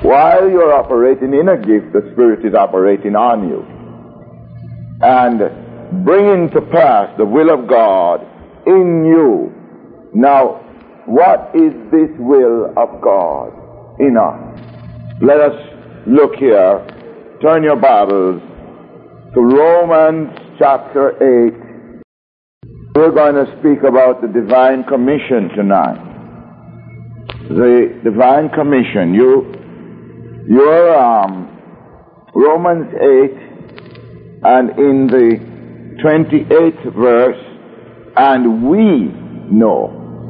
while you're operating in a gift, the Spirit is operating on you and bringing to pass the will of God in you. Now, what is this will of God in us? Let us look here. Turn your Bibles to Romans chapter 8. We're going to speak about the Divine Commission tonight. The Divine Commission. You're Romans 8 and in the 28th verse, and we know,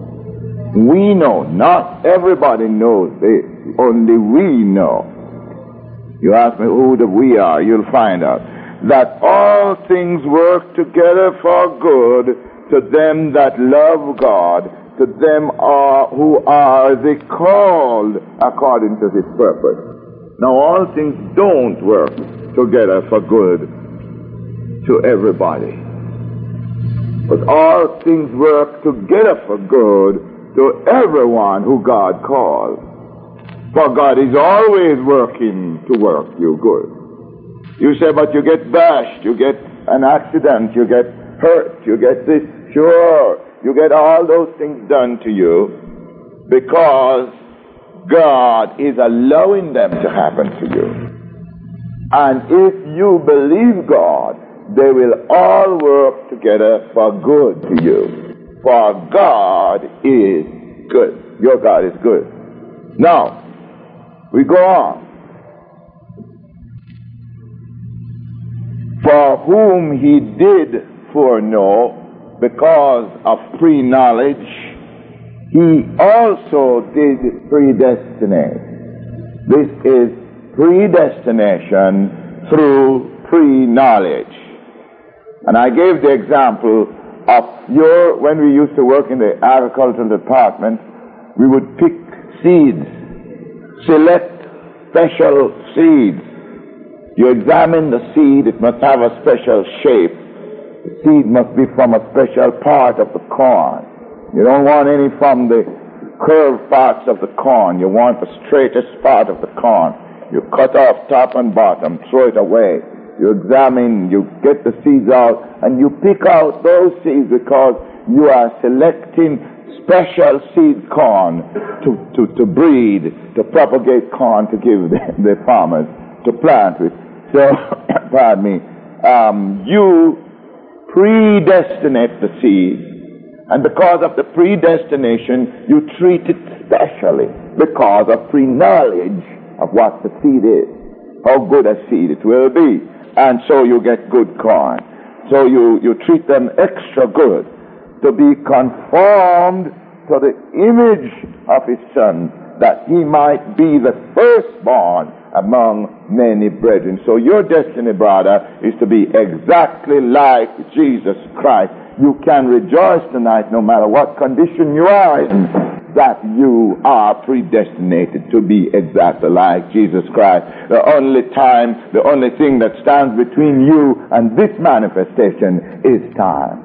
not everybody knows this, only we know. You ask me who the we are, you'll find out that all things work together for good to them that love God, to them who are the called according to his purpose. Now all things don't work together for good to everybody, but all things work together for good to everyone who God calls. For God is always working to work you good. You say, but you get bashed, you get an accident, you get hurt, you get this. Sure, you get all those things done to you because God is allowing them to happen to you. And if you believe God, they will all work together for good to you. For God is good. Your God is good. Now, we go on. For whom he did foreknow, because of pre-knowledge, he also did predestinate. This is predestination through pre-knowledge. And I gave the example of when we used to work in the agricultural department, we would pick seeds, select special seeds. You examine the seed, it must have a special shape. The seed must be from a special part of the corn. You don't want any from the curved parts of the corn. You want the straightest part of the corn. You cut off top and bottom, throw it away. You examine, you get the seeds out, and you pick out those seeds because you are selecting special seed corn to breed, to propagate corn to give the farmers to plant with. So, pardon me, you predestinate the seed. And because of the predestination, you treat it specially because of pre-knowledge of what the seed is, how good a seed it will be. And so you get good corn. So you treat them extra good to be conformed to the image of his Son, that he might be the firstborn among many brethren. So your destiny, brother, is to be exactly like Jesus Christ. You can rejoice tonight, no matter what condition you are in, that you are predestinated to be exactly like Jesus Christ. The only thing that stands between you and this manifestation is time.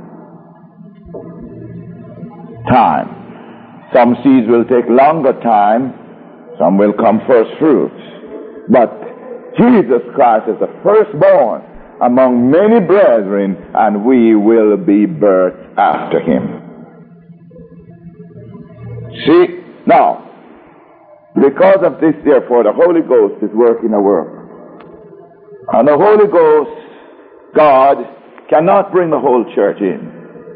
Time. Some seeds will take longer time, some will come first fruits. But Jesus Christ is the firstborn among many brethren, and we will be birthed after him. See, now, because of this, therefore, the Holy Ghost is working a work. And the Holy Ghost, God, cannot bring the whole church in,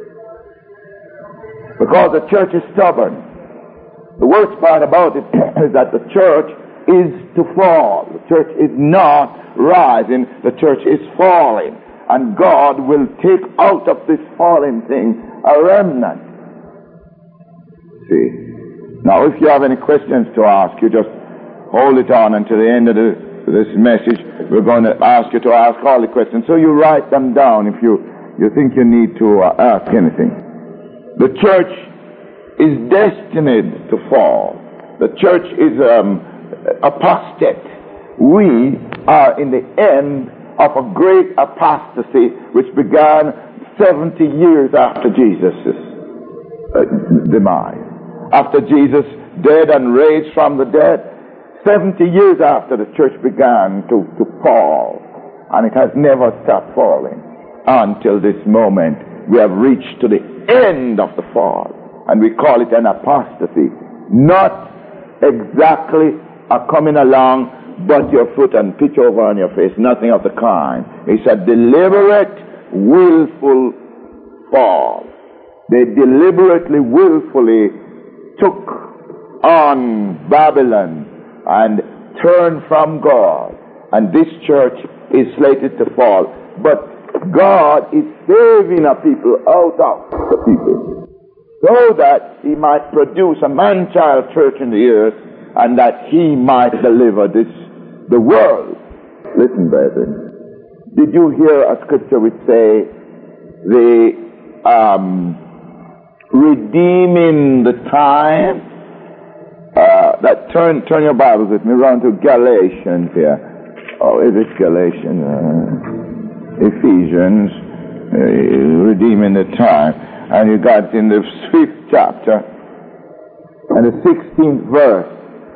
because the church is stubborn. The worst part about it is that the church is to fall. The church is not rising, the church is falling. And God will take out of this falling thing a remnant. See? Now, if you have any questions to ask, you just hold it on until the end of this message. We're going to ask you to ask all the questions. So you write them down if you think you need to ask anything. The church is destined to fall. The church is apostate. We are in the end of a great apostasy which began 70 years after Jesus' demise. After Jesus dead and raised from the dead, 70 years after the church began to fall, and it has never stopped falling until this moment. We have reached to the end of the fall, and we call it an apostasy. Not exactly a coming along, but your foot and pitch over on your face. Nothing of the kind. It's a deliberate, willful fall. They deliberately, willfully took on Babylon and turned from God. And this church is slated to fall. But God is saving a people out of the people, so that he might produce a man-child church in the earth, and that he might deliver the world. Listen, brethren. Did you hear a scripture which say the redeeming the time? That turn your Bibles with me round to Galatians here. Oh, is it Galatians? Ephesians, redeeming the time. And you got in the 5th chapter and the 16th verse.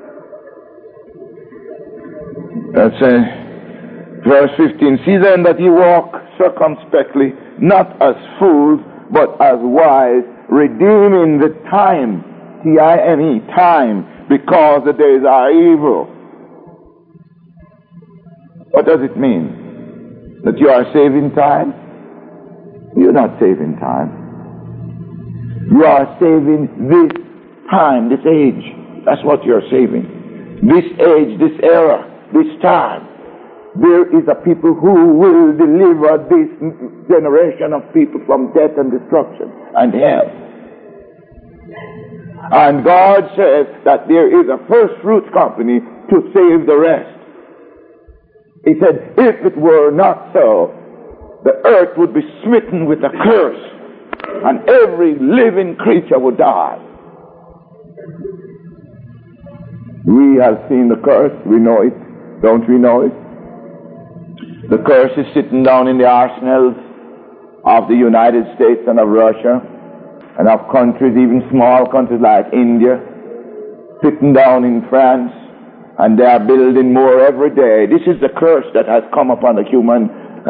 That's verse 15. See then that ye walk circumspectly, not as fools, but as wise, redeeming the time, T-I-M-E, time, because the days are evil. What does it mean? That you are saving time? You're not saving time. You are saving this time, this age. That's what you're saving. This age, this era, this time. There is a people who will deliver this generation of people from death and destruction and hell. And God says that there is a first fruits company to save the rest. He said, if it were not so, the earth would be smitten with a curse, and every living creature would die. We have seen the curse. We know it. Don't we know it? The curse is sitting down in the arsenals of the United States and of Russia, and of countries, even small countries like India, sitting down in France, and they are building more every day. This is the curse that has come upon the human,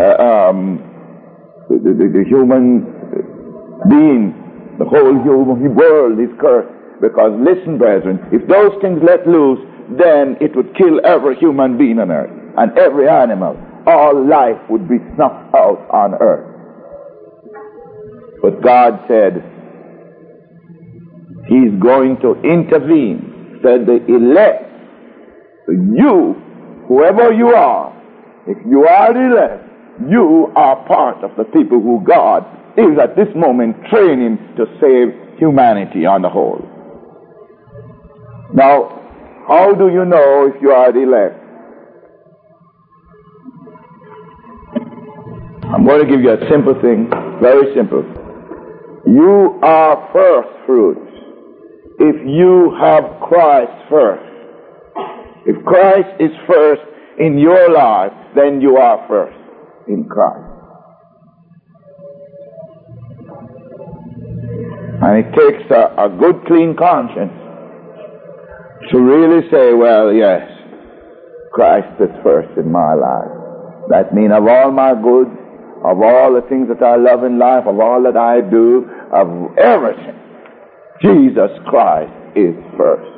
the human being. The whole human world is cursed. Because listen, brethren, if those things let loose, then it would kill every human being on earth, and every animal. All life would be snuffed out on earth. But God said he's going to intervene. Said the elect, you, whoever you are, if you are the elect, you are part of the people who God is at this moment training to save humanity on the whole. Now, how do you know if you are the elect? I'm going to give you a simple thing, very simple. You are first fruits if you have Christ first. If Christ is first in your life, then you are first in Christ. And it takes a good, clean conscience to really say, well, yes, Christ is first in my life. That means of all my goods, of all the things that I love in life, of all that I do, of everything, Jesus Christ is first.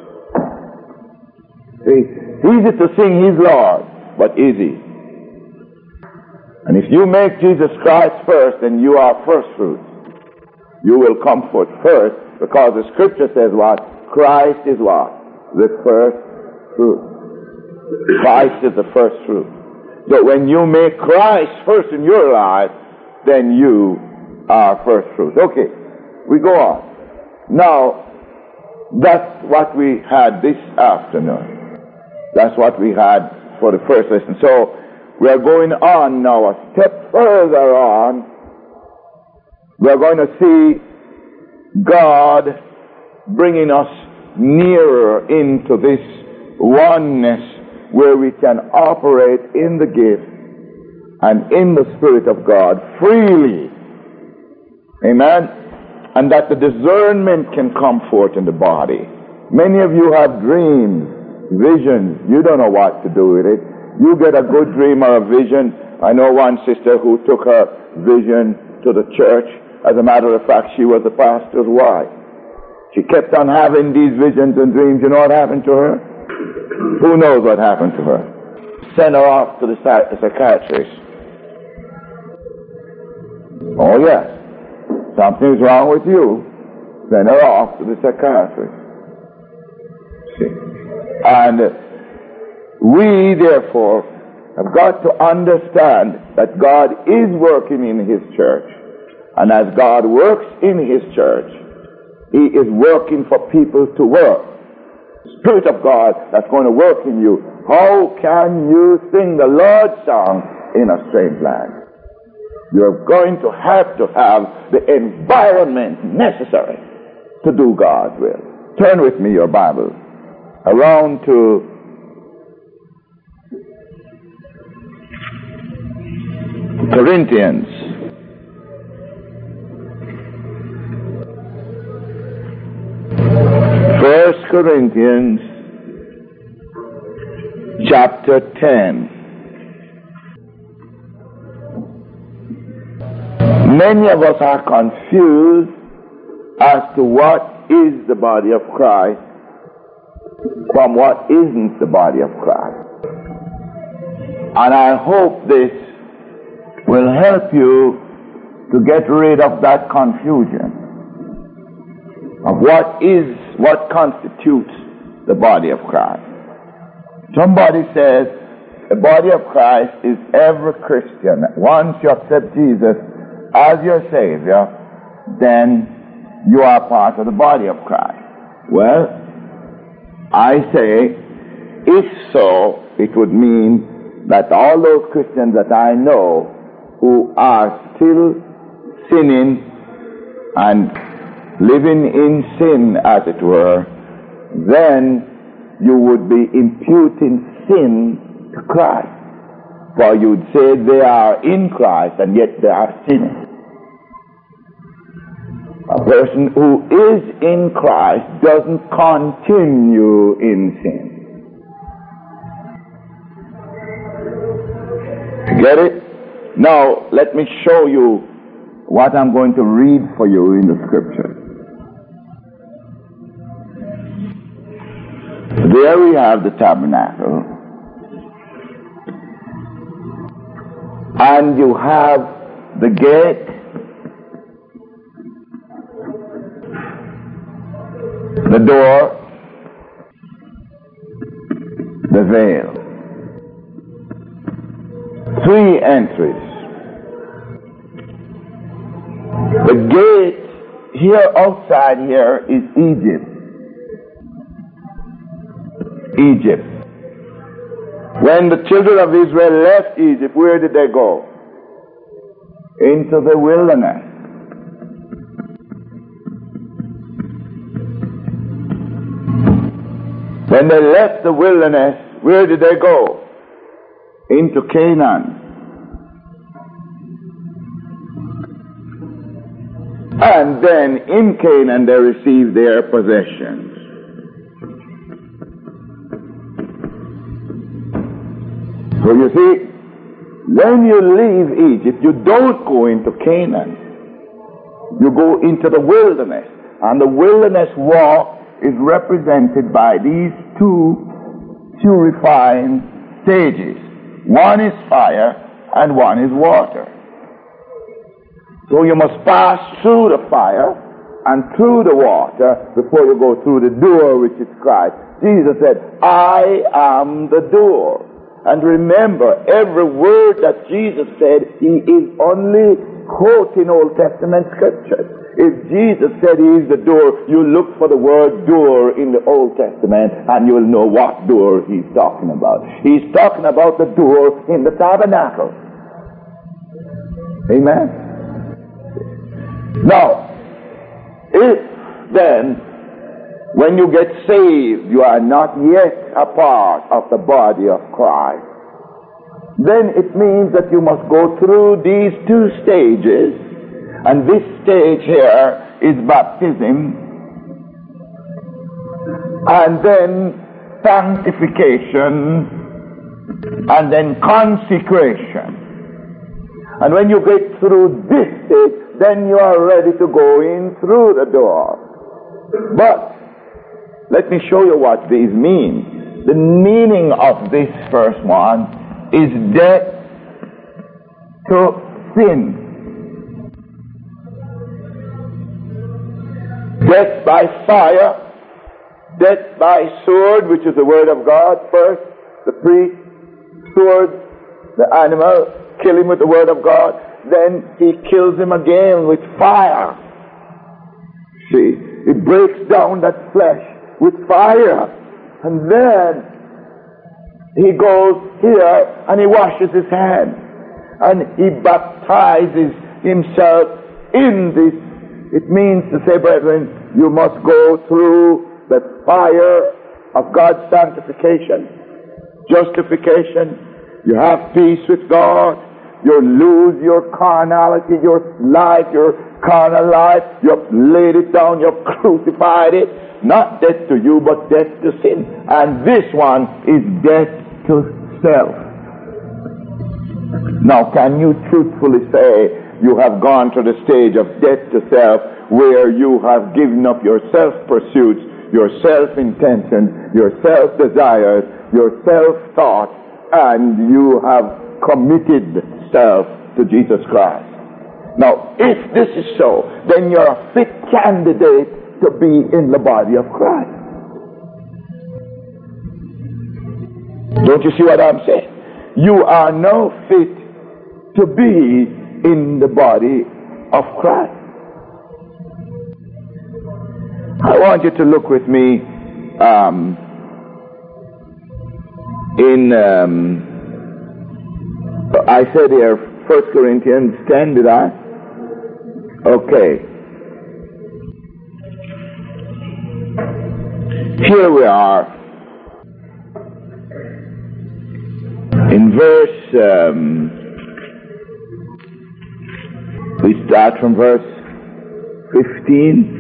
See, easy to sing He's Lord, but is He? And if you make Jesus Christ first, then you are first fruits. You will come forth first, because the Scripture says what? Christ is what? The first fruit. Christ is the first fruit. So when you make Christ first in your life, then you are first fruit. Okay, we go on. Now, that's what we had this afternoon. That's what we had for the first lesson. So we are going on now, a step further on. We are going to see God bringing us nearer into this oneness where we can operate in the gift and in the Spirit of God freely. Amen? And that the discernment can come forth in the body. Many of you have dreams Visions. You don't know what to do with it. You get a good dream or a vision. I know one sister who took her vision to the church. As a matter of fact, she was the pastor's wife. She kept on having these visions and dreams. You know what happened to her? Who knows what happened to her? Sent her off to the psychiatrist. Oh yes, something's wrong with you. Send her off to the psychiatrist. See? And we, therefore, have got to understand that God is working in His church. And as God works in His church, He is working for people to work. Spirit of God that's going to work in you. How can you sing the Lord's song in a strange land? You're going to have the environment necessary to do God's will. Turn with me your Bible around to Corinthians. 1 Corinthians chapter 10. Many of us are confused as to what is the body of Christ from what isn't the body of Christ. And I hope this will help you to get rid of that confusion of what constitutes the body of Christ. Somebody says the body of Christ is every Christian. Once you accept Jesus as your Savior, then you are part of the body of Christ. Well, I say, if so, it would mean that all those Christians that I know who are still sinning and living in sin, as it were, then you would be imputing sin to Christ. For you'd say they are in Christ and yet they are sinning. A person who is in Christ doesn't continue in sin. Get it? Now, let me show you what I'm going to read for you in the Scripture. There we have the tabernacle. And you have the gate, the door, the veil. 3 entries. The gate here outside here is Egypt. Egypt. When the children of Israel left Egypt, where did they go? Into the wilderness. When they left the wilderness, where did they go? Into Canaan. And then in Canaan they received their possessions. So you see, when you leave Egypt, you don't go into Canaan. You go into the wilderness. And the wilderness walk is represented by these 2 purifying stages. One is fire and one is water. So you must pass through the fire and through the water before you go through the door, which is Christ. Jesus said, I am the door. And remember, every word that Jesus said, He is only quoting Old Testament scriptures. If Jesus said He is the door, you look for the word door in the Old Testament and you will know what door He's talking about. He's talking about the door in the tabernacle. Amen? Now, if then, when you get saved, you are not yet a part of the body of Christ, then it means that you must go through these 2 stages, and this stage here is baptism, and then sanctification, and then consecration. And when you get through this stage, then you are ready to go in through the door. But let me show you what these mean. The meaning of this first one is death to sin. Death by fire, death by sword, which is the word of God first, the priest, sword, the animal, kill him with the word of God, then he kills him again with fire. See, he breaks down that flesh with fire, and then he goes here and he washes his hands, and he baptizes himself in this. It means to say, brethren, you must go through the fire of God's sanctification, justification. You have peace with God. You lose your carnality, your life, your carnal life. You've laid it down. You've crucified it. Not death to you, but death to sin. And this one is death to self. Now, can you truthfully say you have gone to the stage of death to self, where you have given up your self-pursuits, your self-intention, your self-desires, your self-thought, and you have committed self to Jesus Christ? Now, if this is so, then you're a fit candidate to be in the body of Christ. Don't you see what I'm saying? You are now fit to be in the body of Christ. I want you to look with me I said here 1 Corinthians 10, did I? Okay. Here we are in verse, we start from verse 15.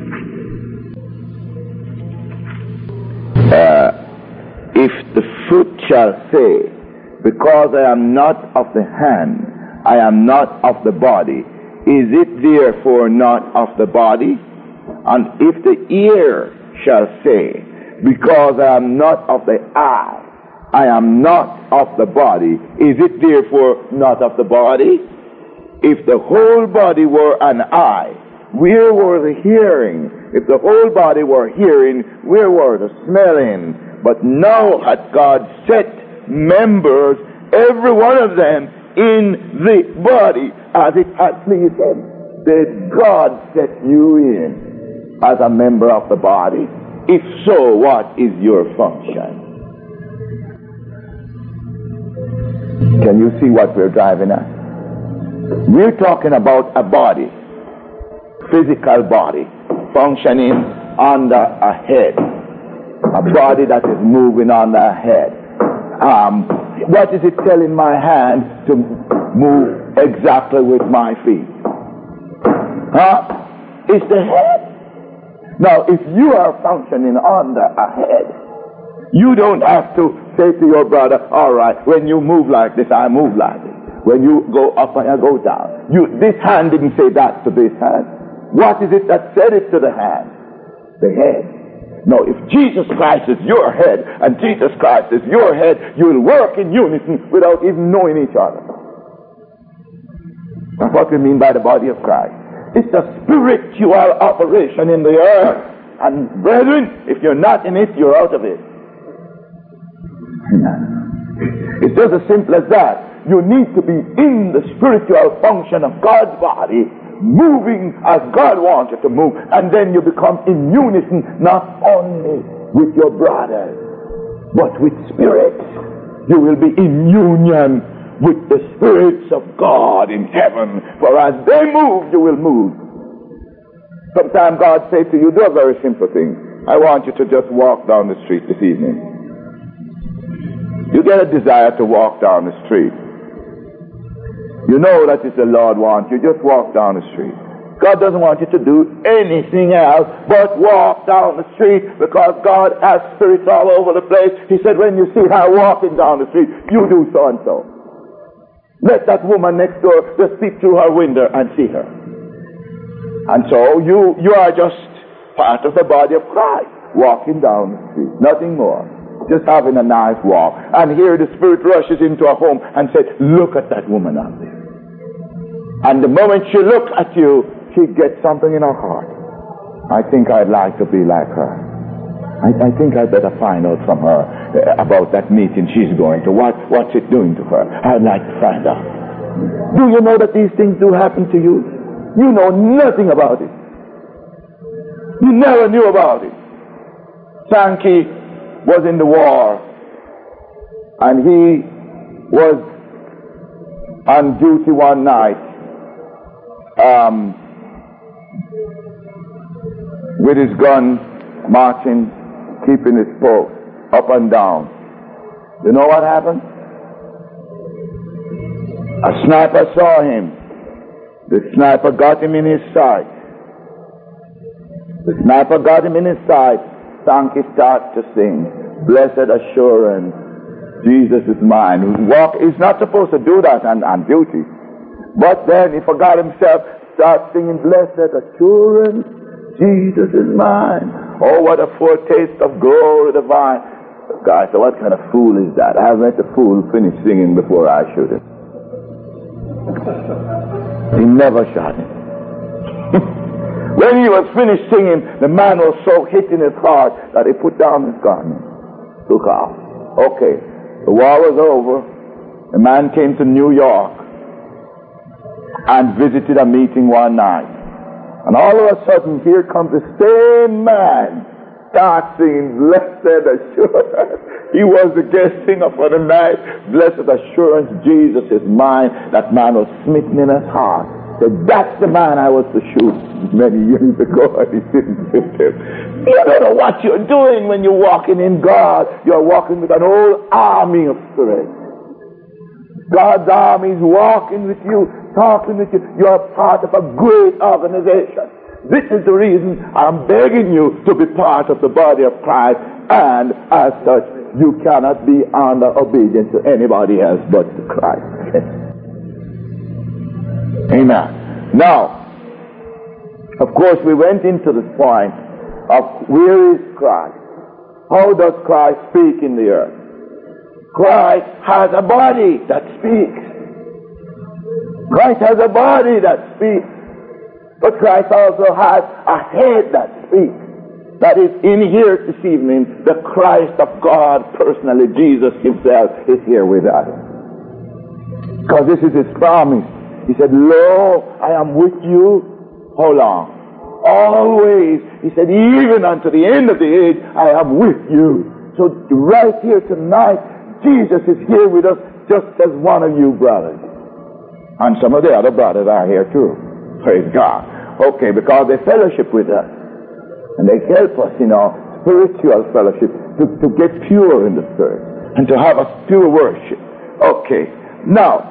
If the foot shall say, because I am not of the hand, I am not of the body, is it therefore not of the body? And if the ear shall say, because I am not of the eye, I am not of the body, is it therefore not of the body? If the whole body were an eye, where were the hearing? If the whole body were hearing, where were the smelling? But now hath God set members, every one of them, in the body as it hath pleased him. Did God set you in as a member of the body? If so, what is your function? Can you see what we're driving at? We're talking about a body, physical body, functioning under a head, a body that is moving under a head. What is it telling my hand to move exactly with my feet? It's the head. Now, if you are functioning under a head, you don't have to say to your brother, all right, when you move like this, I move like this. When you go up and I go down. This hand didn't say that to this hand. What is it that said it to the hand? The head. Now, if Jesus Christ is your head and Jesus Christ is your head, you will work in unison without even knowing each other. That's what we mean by the body of Christ. It's a spiritual operation in the earth. And brethren, if you're not in it, you're out of it. It's just as simple as that. You need to be in the spiritual function of God's body, moving as God wants you to move, and then you become in unison not only with your brothers, but with spirits. You will be in union with the spirits of God in heaven, for as they move, you will move. Sometimes God says to you, do a very simple thing. I want you to just walk down the street this evening. You get a desire to walk down the street. You know that if the Lord wants you, just walk down the street. God doesn't want you to do anything else but walk down the street, because God has spirits all over the place. He said, when you see her walking down the street, you do so and so. Let that woman next door just peep through her window and see her. And so you are just part of the body of Christ, walking down the street, nothing more. Just having a nice walk. And here the Spirit rushes into a home and says, look at that woman out there. And the moment she looks at you, she gets something in her heart. I think I'd like to be like her. I think I'd better find out from her about that meeting she's going to. What's it doing to her? I'd like to find out. Do you know that these things do happen to you? You know nothing about it. You never knew about it. Sankey was in the war, and he was on duty one night with his gun, marching, keeping his post up and down. You know what happened? A sniper saw him. The sniper got him in his sight. The sniper got him in his sight. Sankey started to sing, "Blessed Assurance, Jesus is mine." He's not supposed to do that on duty. But then he forgot himself, started singing, "Blessed Assurance, Jesus is mine." Oh, what a foretaste of glory divine. The guy said, what kind of fool is that? I haven't let the fool finish singing before I shoot him. He never shot him. When he was finished singing, the man was so hit in his heart that he put down his gun, took off. Okay, the war was over. The man came to New York and visited a meeting one night. And all of a sudden, here comes the same man, starts singing, "Blessed Assurance." He was the guest singer for the night. "Blessed Assurance, Jesus is mine." That man was smitten in his heart. Said, "That's the man I was to shoot many years ago," and he didn't shoot him. You don't know what you're doing when you're walking in God. You're walking with an whole army of spirit. God's army is walking with you, talking with you. You're part of a great organization. This is the reason I'm begging you to be part of the body of Christ, and as such, you cannot be under obedience to anybody else but to Christ. Amen. Now, of course, we went into this point of where is Christ? How does Christ speak in the earth? Christ has a body that speaks. Christ has a body that speaks. But Christ also has a head that speaks. That is, in here this evening, the Christ of God personally, Jesus himself, is here with us. Because this is his promise. He said, "Lo, I am with you." How long? Always. He said, even unto the end of the age, I am with you. So right here tonight, Jesus is here with us just as one of you brothers. And some of the other brothers are here too. Praise God. Okay, because they fellowship with us. And they help us in our spiritual fellowship to get pure in the spirit. And to have a pure worship. Okay. Now,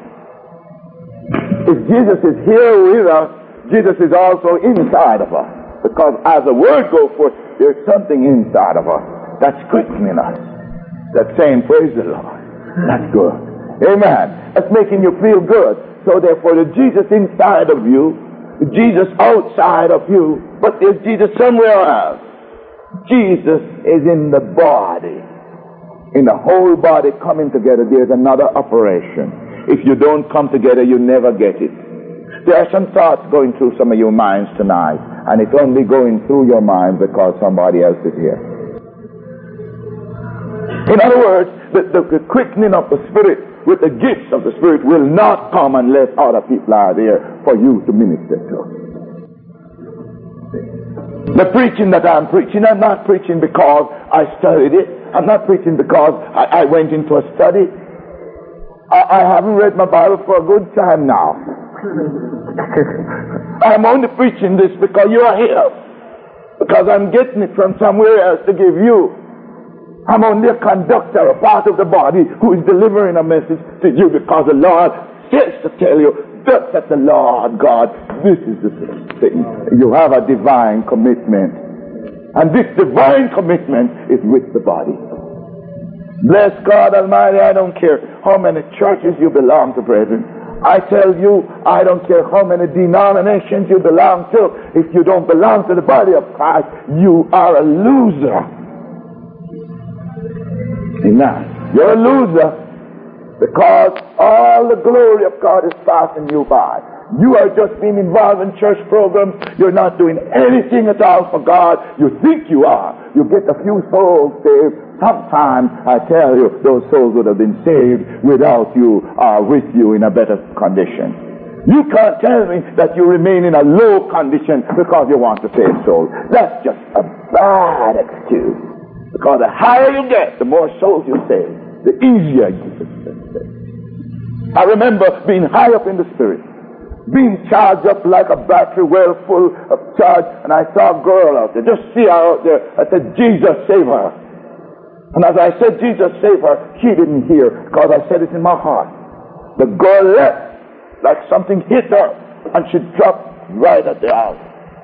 if Jesus is here with us, Jesus is also inside of us. Because as the word goes forth, there's something inside of us that's quickening us. That's saying, praise the Lord. That's good. Amen. That's making you feel good. So therefore, the Jesus inside of you, the Jesus outside of you, but there's Jesus somewhere else. Jesus is in the body. In the whole body coming together, there's another operation. If you don't come together, you never get it. There are some thoughts going through some of your minds tonight, and it's only going through your mind because somebody else is here. In other words, the quickening of the Spirit with the gifts of the Spirit will not come unless other people are there for you to minister to. The preaching that I'm preaching, I'm not preaching because I studied it. I'm not preaching because I went into a study. I haven't read my Bible for a good time now. I'm only preaching this because you are here. Because I'm getting it from somewhere else to give you. I'm only a conductor, a part of the body who is delivering a message to you because the Lord says to tell you, Thus saith the Lord God. This is the thing. You have a divine commitment. And this divine commitment is with the body. Bless God Almighty, I don't care how many churches you belong to, brethren. I tell you, I don't care how many denominations you belong to. If you don't belong to the body of Christ, you are a loser. Amen. You're a loser because all the glory of God is passing you by. You are just being involved in church programs. You're not doing anything at all for God. You think you are. You get a few souls saved. Sometimes, I tell you, those souls would have been saved without you or with you in a better condition. You can't tell me that you remain in a low condition because you want to save souls. That's just a bad excuse. Because the higher you get, the more souls you save. The easier you save. I remember being high up in the Spirit, being charged up like a battery well full of charge, and I saw a girl out there. Just see her out there. I said, Jesus, save her. And as I said, Jesus, save her, she didn't hear because I said it in my heart. The girl left like something hit her, and she dropped right at the house.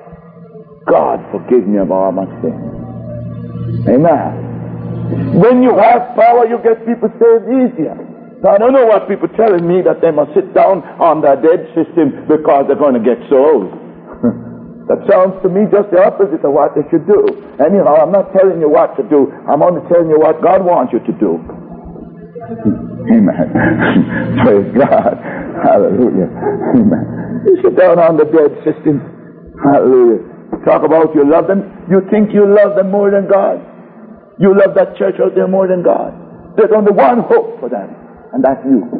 God forgive me of all my sins. Amen. When you have power, you get people saved easier. So I don't know what people telling me that they must sit down on their dead system because they're going to get souls. That sounds to me just the opposite of what they should do. Anyhow, I'm not telling you what to do. I'm only telling you what God wants you to do. Amen. Praise God. Hallelujah. Amen. You sit down on the dead system. Hallelujah. Talk about you love them. You think you love them more than God. You love that church out there more than God. There's only one hope for them, and that's you.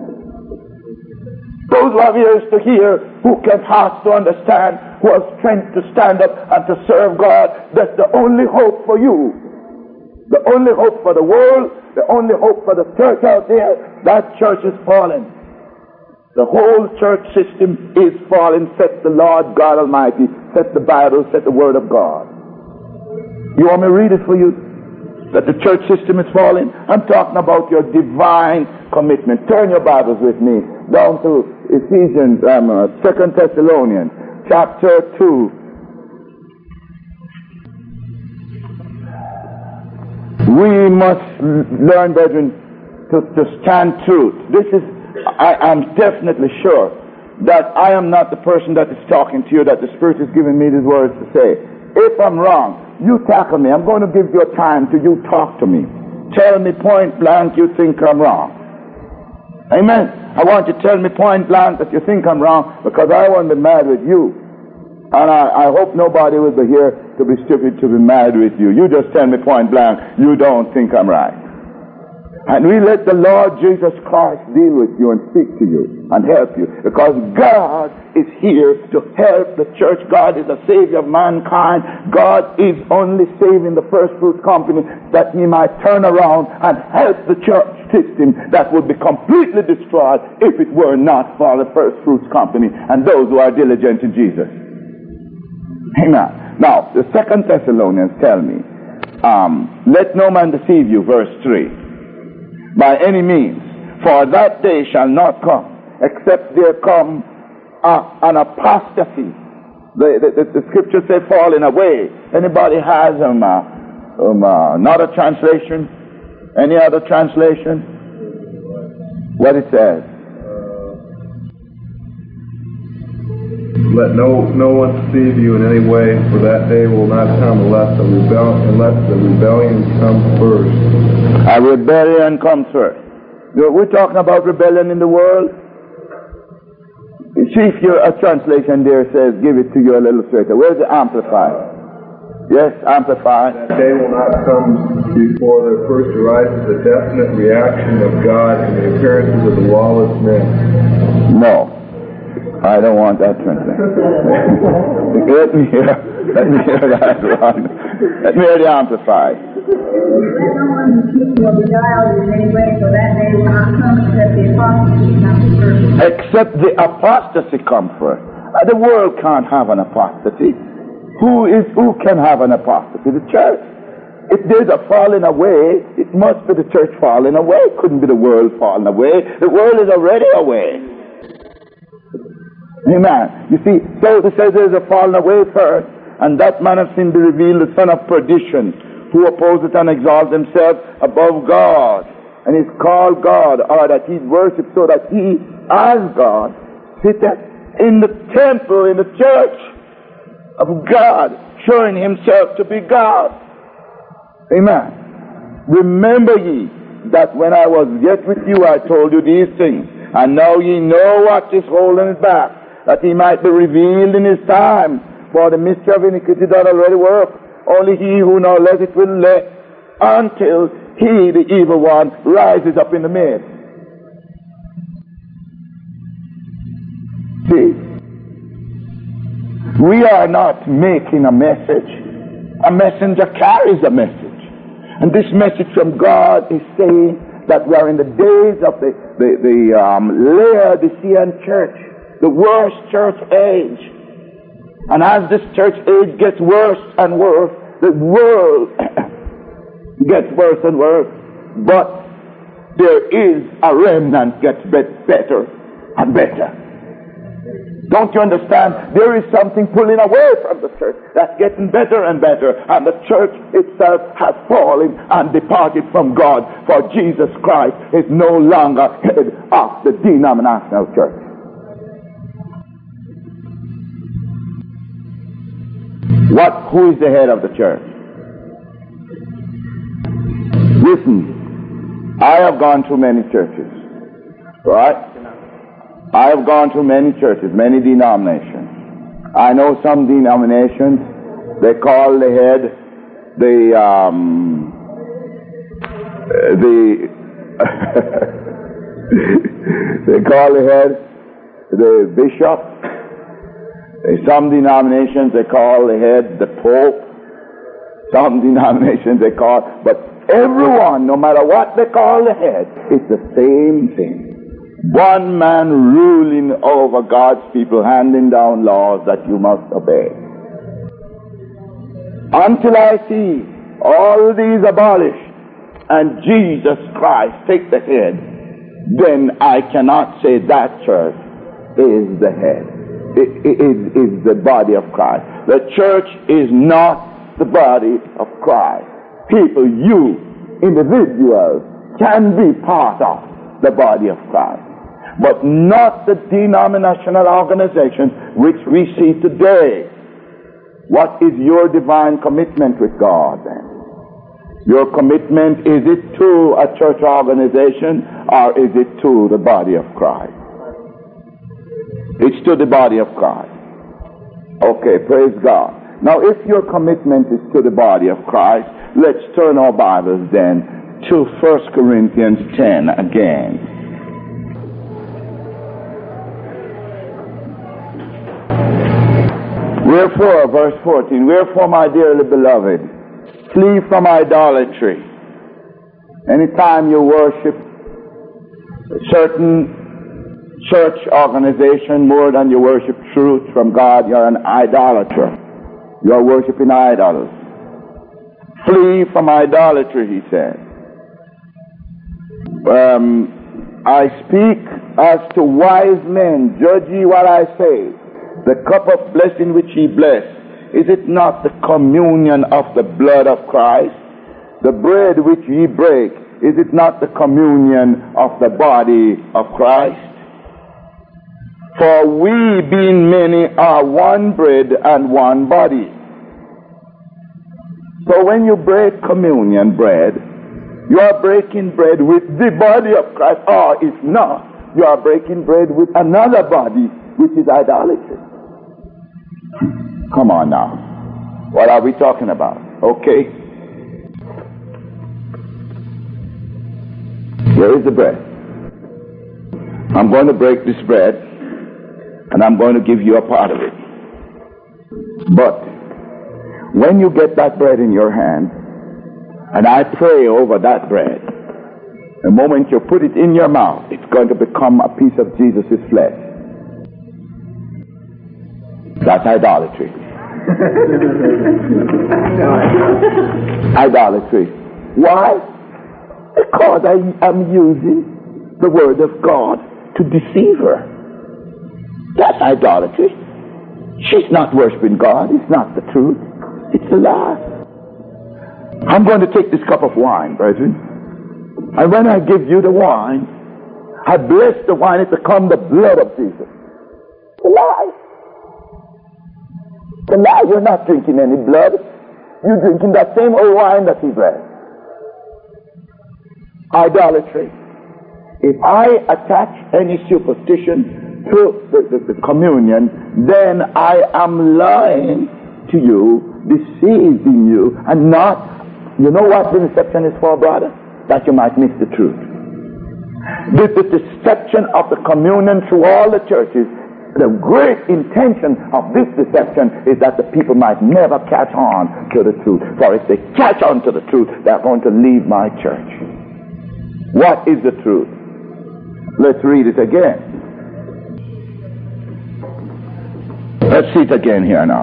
Those who have ears to hear, who can hearts to understand, who have strength to stand up and to serve God, that's the only hope for you. The only hope for the world, the only hope for the church out there, that church is falling. The whole church system is falling, said the Lord God Almighty, said the Bible, said the Word of God. You want me to read it for you? That the church system is falling? I'm talking about your divine commitment. Turn your Bibles with me down to Ephesians, 2 Thessalonians, chapter 2. We must learn, brethren, to stand truth. I'm definitely sure that I am not the person that is talking to you, that the Spirit is giving me these words to say. If I'm wrong, you tackle me. I'm going to give you time to you talk to me. Tell me point blank you think I'm wrong. Amen. I want you to tell me point blank that you think I'm wrong, because I won't be mad with you. And I hope nobody will be here to be stupid to be mad with you. You just tell me point blank you don't think I'm right. And we let the Lord Jesus Christ deal with you and speak to you and help you, because God is here to help the church. God is the Savior of mankind. God is only saving the First Fruits Company that He might turn around and help the church system that would be completely destroyed if it were not for the First Fruits Company and those who are diligent in Jesus. Amen. Now, the 2 Thessalonians tell me, let no man deceive you, verse 3. By any means, for that day shall not come, except there come an apostasy. The scripture says falling away. Anybody has not a translation? Any other translation? What it says? Let no one deceive you in any way, for that day will not come unless the rebellion comes first. A rebellion comes first. We're talking about rebellion in the world. See if a translation there says, give it to you a little straighter. Where's the Amplified? Yes, Amplified. That day will not come before there first arises a definite reaction of God in the appearances of the lawless men. No. I don't want that translation. Let me hear that one. Let me hear the Amplified. Except the apostasy come first. The world can't have an apostasy. Who can have an apostasy? The church. If there's a falling away, it must be the church falling away. It couldn't be the world falling away. The world is already away. Amen. You see, so it says there's a fallen away first, and that man of sin be revealed, the son of perdition, who opposeth and exalts himself above God, and is called God, or that he worship, so that he, as God, sitteth in the temple, in the church of God, showing himself to be God. Amen. Remember ye that when I was yet with you, I told you these things, and now ye know what is holding it back, that he might be revealed in his time. For the mystery of iniquity doth already work. Only he who now letteth will let, until he, the evil one, rises up in the midst. See, we are not making a message. A messenger carries a message. And this message from God is saying that we are in the days of the Laodicean church, the worst church age. And as this church age gets worse and worse, the world gets worse and worse. But there is a remnant gets better and better. Don't you understand? There is something pulling away from the church that's getting better and better, and the church itself has fallen and departed from God, for Jesus Christ is no longer head of the denominational church. Who is the head of the church? Listen, I have gone through many churches, right? I have gone through many churches, many denominations. I know some denominations, they call the head they call the head the bishop. Some denominations they call the head the pope. Some denominations they call, but everyone, no matter what they call the head, it's the same thing. One man ruling over God's people, handing down laws that you must obey. Until I see all these abolished and Jesus Christ take the head, then I cannot say that church is the head. It is the body of Christ. The church is not the body of Christ. People, you, individuals, can be part of the body of Christ, but not the denominational organization which we see today. What is your divine commitment with God then? Your commitment, is it to a church organization or is it to the body of Christ? It's to the body of Christ. Okay, praise God. Now, if your commitment is to the body of Christ, let's turn our Bibles then to 1 Corinthians 10 again. Wherefore, verse 14, wherefore, my dearly beloved, flee from idolatry. Anytime you worship a certain church organization more than you worship truth from God, you're an idolater. You're worshiping idols. Flee from idolatry, he said. I speak as to wise men. Judge ye what I say. The cup of blessing which ye bless, is it not the communion of the blood of Christ? The bread which ye break, is it not the communion of the body of Christ? For we, being many, are one bread and one body. So when you break communion bread, you are breaking bread with the body of Christ, or if not, you are breaking bread with another body, which is idolatry. Come on now. What are we talking about? Okay. Where is the bread? I'm going to break this bread, and I'm going to give you a part of it. But when you get that bread in your hand, and I pray over that bread, the moment you put it in your mouth, it's going to become a piece of Jesus' flesh. That's idolatry. Idolatry. Why? Because I am using the word of God to deceive her, That's idolatry. She's not worshiping God. It's not the truth. It's a lie. I'm going to take this cup of wine, brethren. And when I give you the wine, I bless the wine. It become the blood of Jesus. The lie. The lie, you're not drinking any blood. You're drinking that same old wine that he blessed. Idolatry. If I attach any superstition to the communion, then I am lying to you, deceiving you, and not, you know what the deception is for, brother? That you might miss the truth. The deception of the communion through all the churches, the great intention of this deception is that the people might never catch on to the truth. For if they catch on to the truth, they're going to leave my church. What is the truth? Let's read it again. Let's see it again here now.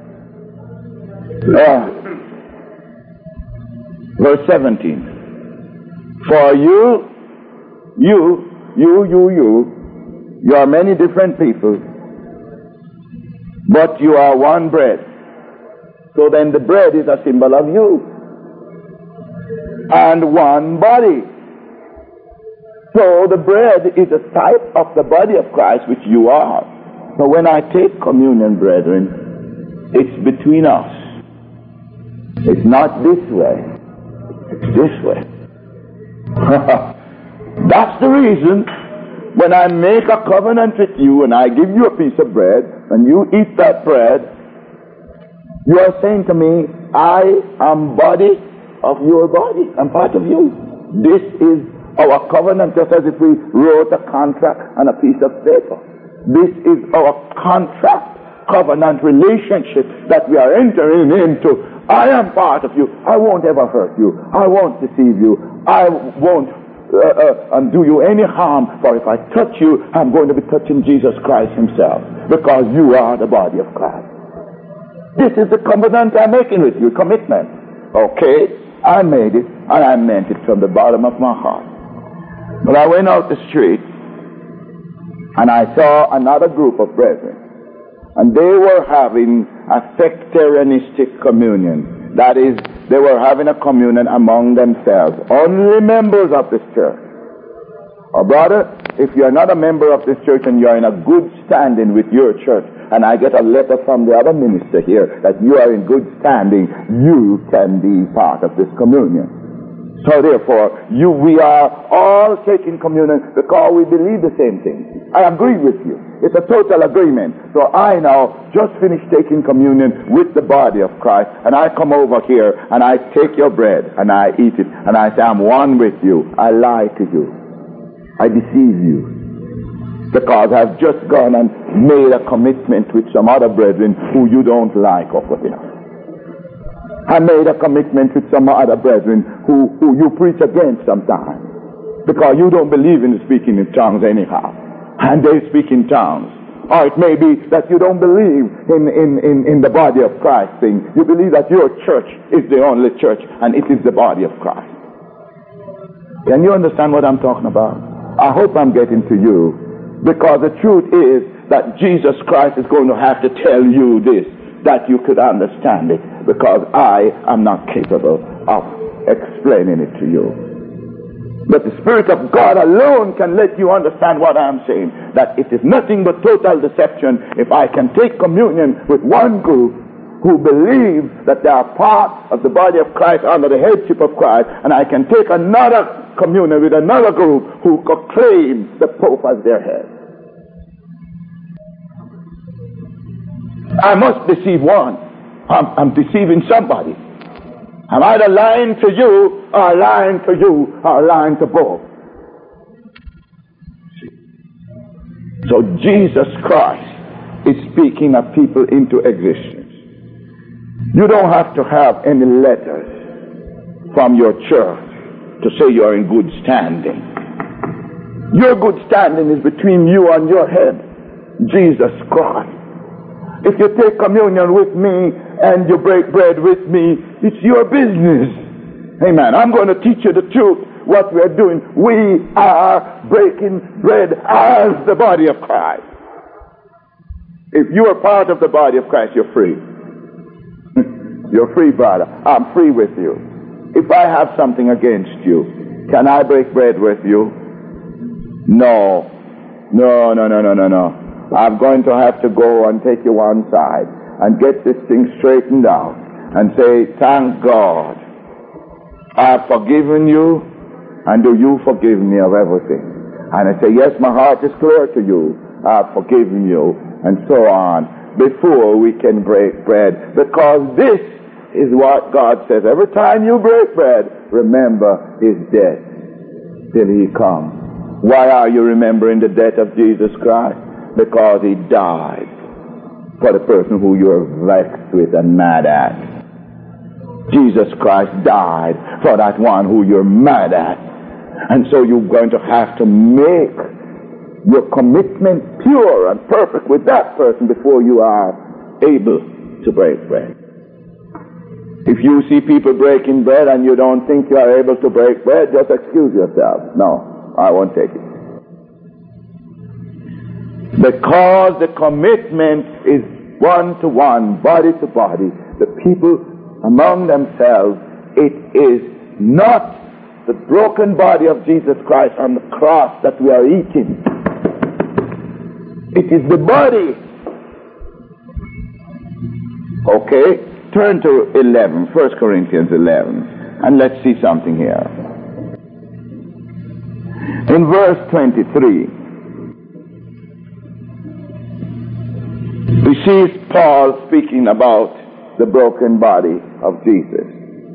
Verse 17. For you are many different people, but you are one bread. So then the bread is a symbol of you. And one body. So the bread is a type of the body of Christ, which you are. So when I take communion, brethren, it's between us. It's not this way. It's this way. That's the reason when I make a covenant with you and I give you a piece of bread and you eat that bread, you are saying to me, I am body of your body. I'm part of you. This is our covenant, just as if we wrote a contract on a piece of paper. This is our contract, covenant relationship that we are entering into. I am part of you. I won't ever hurt you. I won't deceive you. I won't do you any harm. For if I touch you, I'm going to be touching Jesus Christ himself, because you are the body of Christ. This is the covenant I'm making with you, commitment. Okay, I made it, and I meant it from the bottom of my heart. But I went out the street, and I saw another group of brethren, and they were having a sectarianistic communion. That is, they were having a communion among themselves, only members of this church. Oh, brother, if you're not a member of this church and you're in a good standing with your church, and I get a letter from the other minister here that you are in good standing, you can be part of this communion. So therefore, we are all taking communion because we believe the same thing. I agree with you. It's a total agreement. So I now just finished taking communion with the body of Christ, and I come over here and I take your bread and I eat it and I say, I'm one with you. I lie to you. I deceive you. Because I've just gone and made a commitment with some other brethren who you don't like over here. I made a commitment with some other brethren who you preach against sometimes, because you don't believe in speaking in tongues anyhow, and they speak in tongues. Or it may be that you don't believe in the body of Christ thing. You believe that your church is the only church and it is the body of Christ. Can you understand what I'm talking about? I hope I'm getting to you, because the truth is that Jesus Christ is going to have to tell you this, that you could understand it, because I am not capable of explaining it to you. But the Spirit of God alone can let you understand what I'm saying, that it is nothing but total deception if I can take communion with one group who believe that they are part of the body of Christ under the headship of Christ, and I can take another communion with another group who proclaim the Pope as their head. I must deceive one. I'm deceiving somebody. I'm either lying to you, or lying to you, or lying to both. So Jesus Christ is speaking of people into existence. You don't have to have any letters from your church to say you're in good standing. Your good standing is between you and your head, Jesus Christ. If you take communion with me and you break bread with me, it's your business. Amen. I'm going to teach you the truth, what we are doing. We are breaking bread as the body of Christ. If you are part of the body of Christ, you're free. You're free, brother. I'm free with you. If I have something against you, can I break bread with you? No. No. I'm going to have to go and take you one side and get this thing straightened out and say, thank God, I've forgiven you, and do you forgive me of everything? And I say, yes, my heart is clear to you. I've forgiven you, and so on, before we can break bread. Because this is what God says. Every time you break bread, remember his death till he comes. Why are you remembering the death of Jesus Christ? Because he died for the person who you're vexed with and mad at. Jesus Christ died for that one who you're mad at. And so you're going to have to make your commitment pure and perfect with that person before you are able to break bread. If you see people breaking bread and you don't think you are able to break bread, just excuse yourself. No, I won't take it. Because the commitment is one-to-one, body-to-body, the people among themselves, it is not the broken body of Jesus Christ on the cross that we are eating. It is the body. Okay, turn to 11, 1 Corinthians 11, and let's see something here. In verse 23, we see Paul speaking about the broken body of Jesus.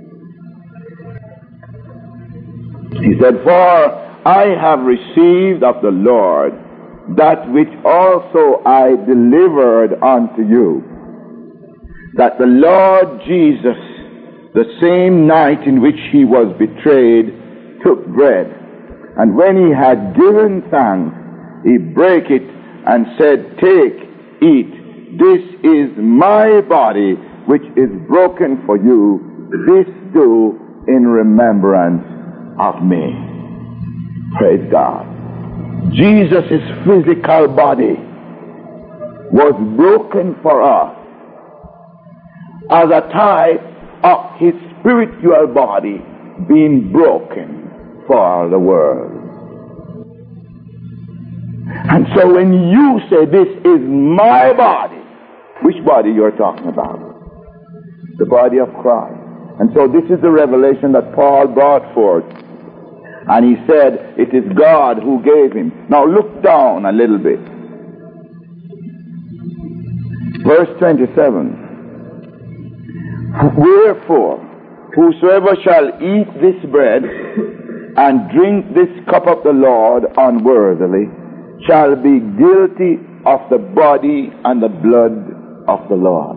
He said, for I have received of the Lord that which also I delivered unto you, that the Lord Jesus, the same night in which he was betrayed, took bread, and when he had given thanks, he brake it and said, take, eat, this is my body which is broken for you, this do in remembrance of me. Praise God. Jesus' physical body was broken for us as a type of his spiritual body being broken for the world. And so when you say this is my body, which body you're talking about? The body of Christ. And so this is the revelation that Paul brought forth. And he said, it is God who gave him. Now look down a little bit. Verse 27. Wherefore, whosoever shall eat this bread and drink this cup of the Lord unworthily shall be guilty of the body and the blood of the Lord.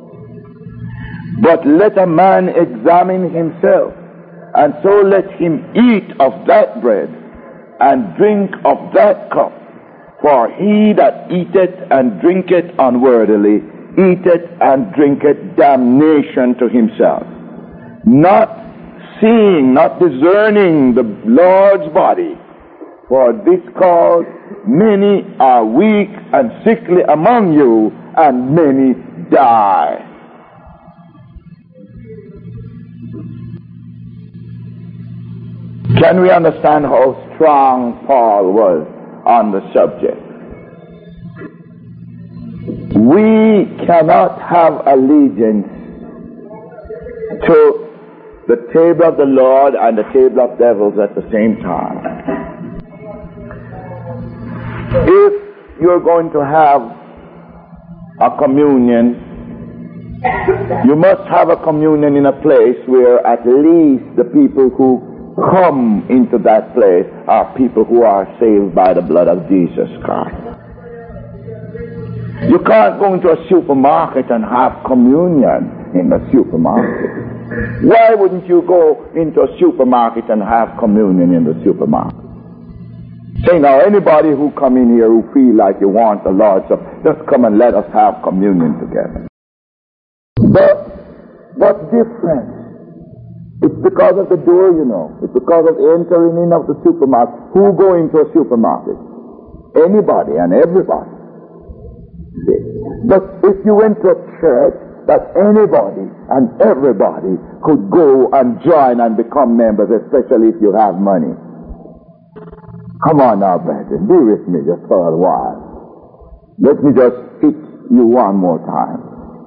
But let a man examine himself, and so let him eat of that bread and drink of that cup. For he that eateth and drinketh unworthily eateth and drinketh damnation to himself, not seeing, not discerning the Lord's body. For this cause many are weak and sickly among you, and many die. Can we understand how strong Paul was on the subject? We cannot have allegiance to the table of the Lord and the table of devils at the same time. If you're going to have a communion, you must have a communion in a place where at least the people who come into that place are people who are saved by the blood of Jesus Christ. You can't go into a supermarket and have communion in the supermarket. Why wouldn't you go into a supermarket and have communion in the supermarket? Say now, anybody who come in here who feel like you want the Lord's Supper, just come and let us have communion together. But what's different? It's because of the door, you know. It's because of entering in of the supermarket. Who go into a supermarket? Anybody and everybody. See? But if you went to a church that anybody and everybody could go and join and become members, especially if you have money. Come on now, brethren, be with me just for a while. Let me just hit you one more time.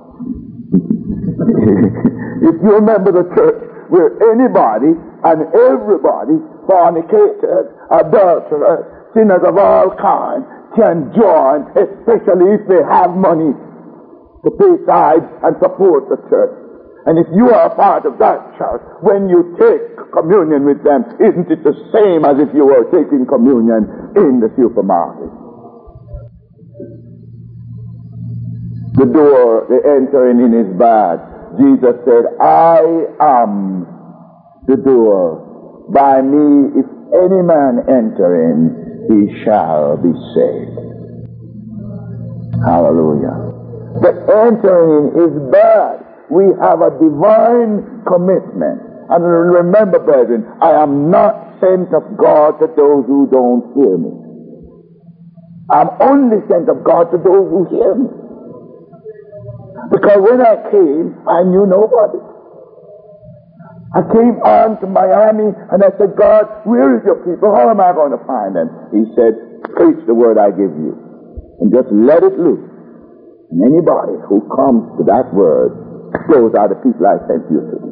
If you remember the church where anybody and everybody, fornicators, adulterers, sinners of all kinds, can join, especially if they have money to pay tithes and support the church. And if you are a part of that church, when you take communion with them, isn't it the same as if you were taking communion in the supermarket? The door, the entering in is bad. Jesus said, I am the door. By me, if any man enter in, he shall be saved. Hallelujah. The entering is bad. We have a divine commitment. And remember, brethren, I am not sent of God to those who don't hear me. I'm only sent of God to those who hear me. Because when I came, I knew nobody. I came on to Miami and I said, God, where is your people? How am I going to find them? He said, preach the word I give you. And just let it loose. And anybody who comes to that word, those are the people I sent you to.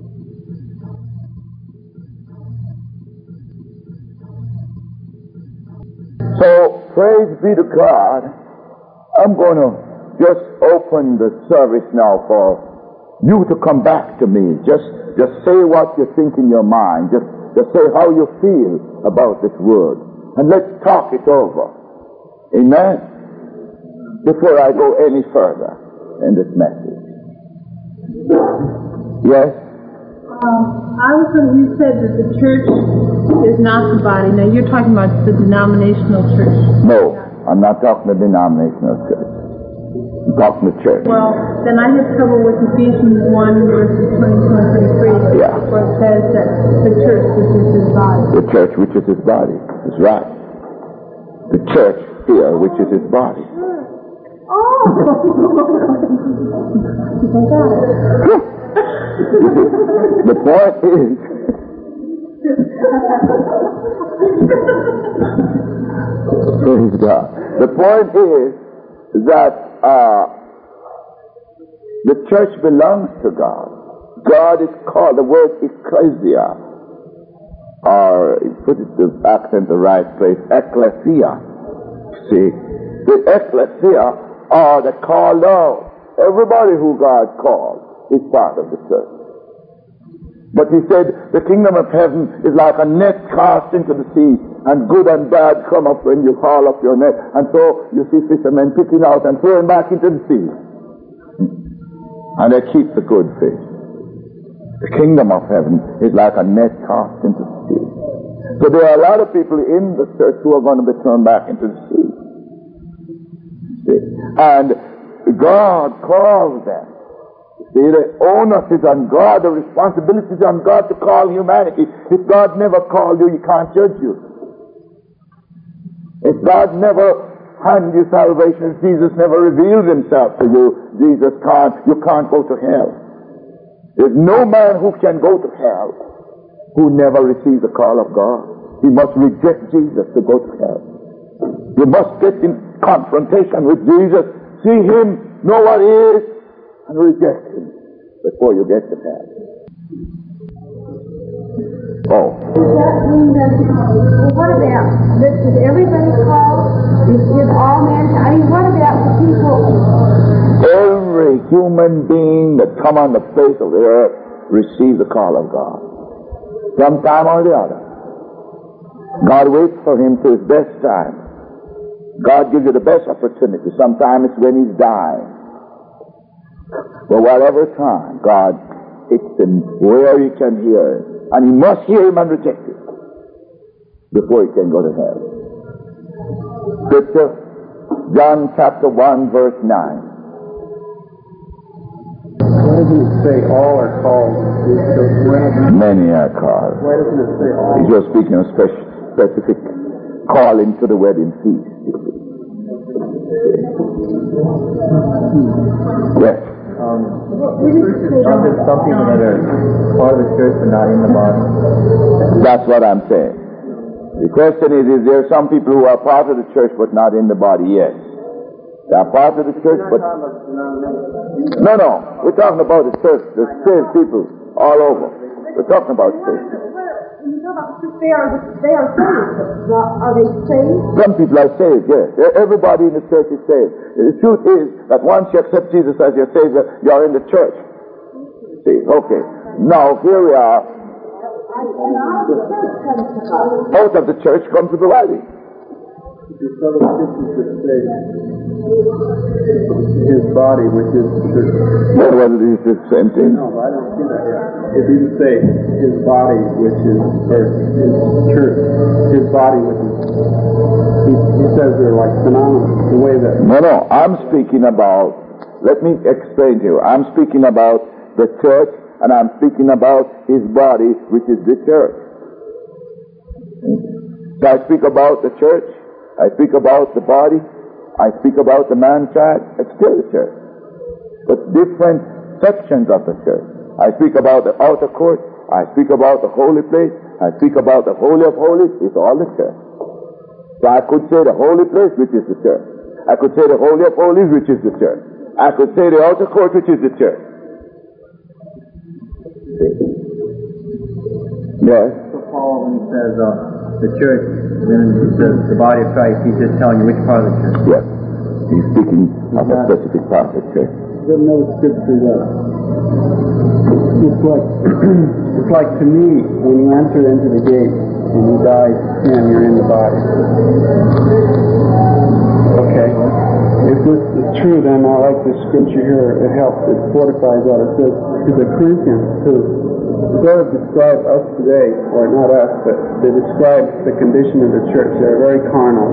So, praise be to God. I'm going to just open the service now for you to come back to me. Just say what you think in your mind. Just say how you feel about this word. And let's talk it over. Amen? Before I go any further in this message. Yes? You said that the church is not the body. Now you're talking about the denominational church. No, I'm not talking the denominational church. I'm talking the church. Well, then I have trouble with Ephesians 1 verses 22 and 23. Yeah. Where it says that the church which is his body. The church which is his body. That's right. The church here which is his body. Oh! I got it. The point is, praise God. The point is that the church belongs to God. God is called, the word ecclesia, or put it the accent the right place, ecclesia. See, the ecclesia are the called out. Everybody who God called is part of the church. But he said, the kingdom of heaven is like a net cast into the sea, and good and bad come up when you haul up your net. And so you see fishermen picking out and throwing back into the sea. And they keep the good fish. The kingdom of heaven is like a net cast into the sea. So there are a lot of people in the church who are going to be thrown back into the sea. See? And God calls them. See, the onus is on God, the responsibility is on God to call humanity. If God never called you, He can't judge you. If God never handed you salvation, if Jesus never revealed Himself to you, you can't go to hell. There's no man who can go to hell who never received the call of God. He must reject Jesus to go to hell. You must get in confrontation with Jesus, see Him, know what He is, and reject Him before you get to that. Oh. Does that mean that, what about, is everybody called? Is all mankind? I mean, what about the people? Every human being that come on the face of the earth receives the call of God. Sometime or the other. God waits for him to his best time. God gives you the best opportunity. Sometimes it's when he's dying. But whatever time, God hits him where he can hear him. And he must hear him and reject it before he can go to hell. Scripture, John chapter 1 verse 9. Why doesn't it say all are called? Many are called. Why doesn't it say all? He's just speaking of specific calling to the wedding feast. Yes. Are there some people that are part of the church but not in the body? That's what I'm saying. The question is there some people who are part of the church but not in the body? Yes. They are part of the church but... No. We're talking about the church, the saved people all over. We're talking about saved people. When you talk about the church, they are saved. Are they saved? Some people are saved, yes. Everybody in the church is saved. The truth is that once you accept Jesus as your Savior, you're in the church. See, okay. Now, here we are. Out of the church comes the body. There's several scriptures that say his body, which is the church. Well, whether it is the same thing. No, I don't see that yet. It didn't say his body, which is, or his church, his body, which is, he says they're like synonymous, the way that... No, I'm speaking about, let me explain to you. I'm speaking about the church, and I'm speaking about his body, which is the church. So I speak about the church, I speak about the body, I speak about the man-child, it's still the church. But different sections of the church. I speak about the outer court, I speak about the holy place, I speak about the Holy of Holies, it's all the church. So I could say the holy place, which is the church. I could say the Holy of Holies, which is the church. I could say the outer court, which is the church. Yes? So Paul, when he says the church, then he says the body of Christ, he's just telling you which part of the church. Yes. He's speaking of a specific part of the church. There's no scripture that it's like to me, when you enter into the gate and you die to sin, you're in the body. Okay. If this is true, then I like this scripture here. It helps. It fortifies that. It says to the Corinthians, who sort of describe us today, or not us, but they describe the condition of the church. They're very carnal.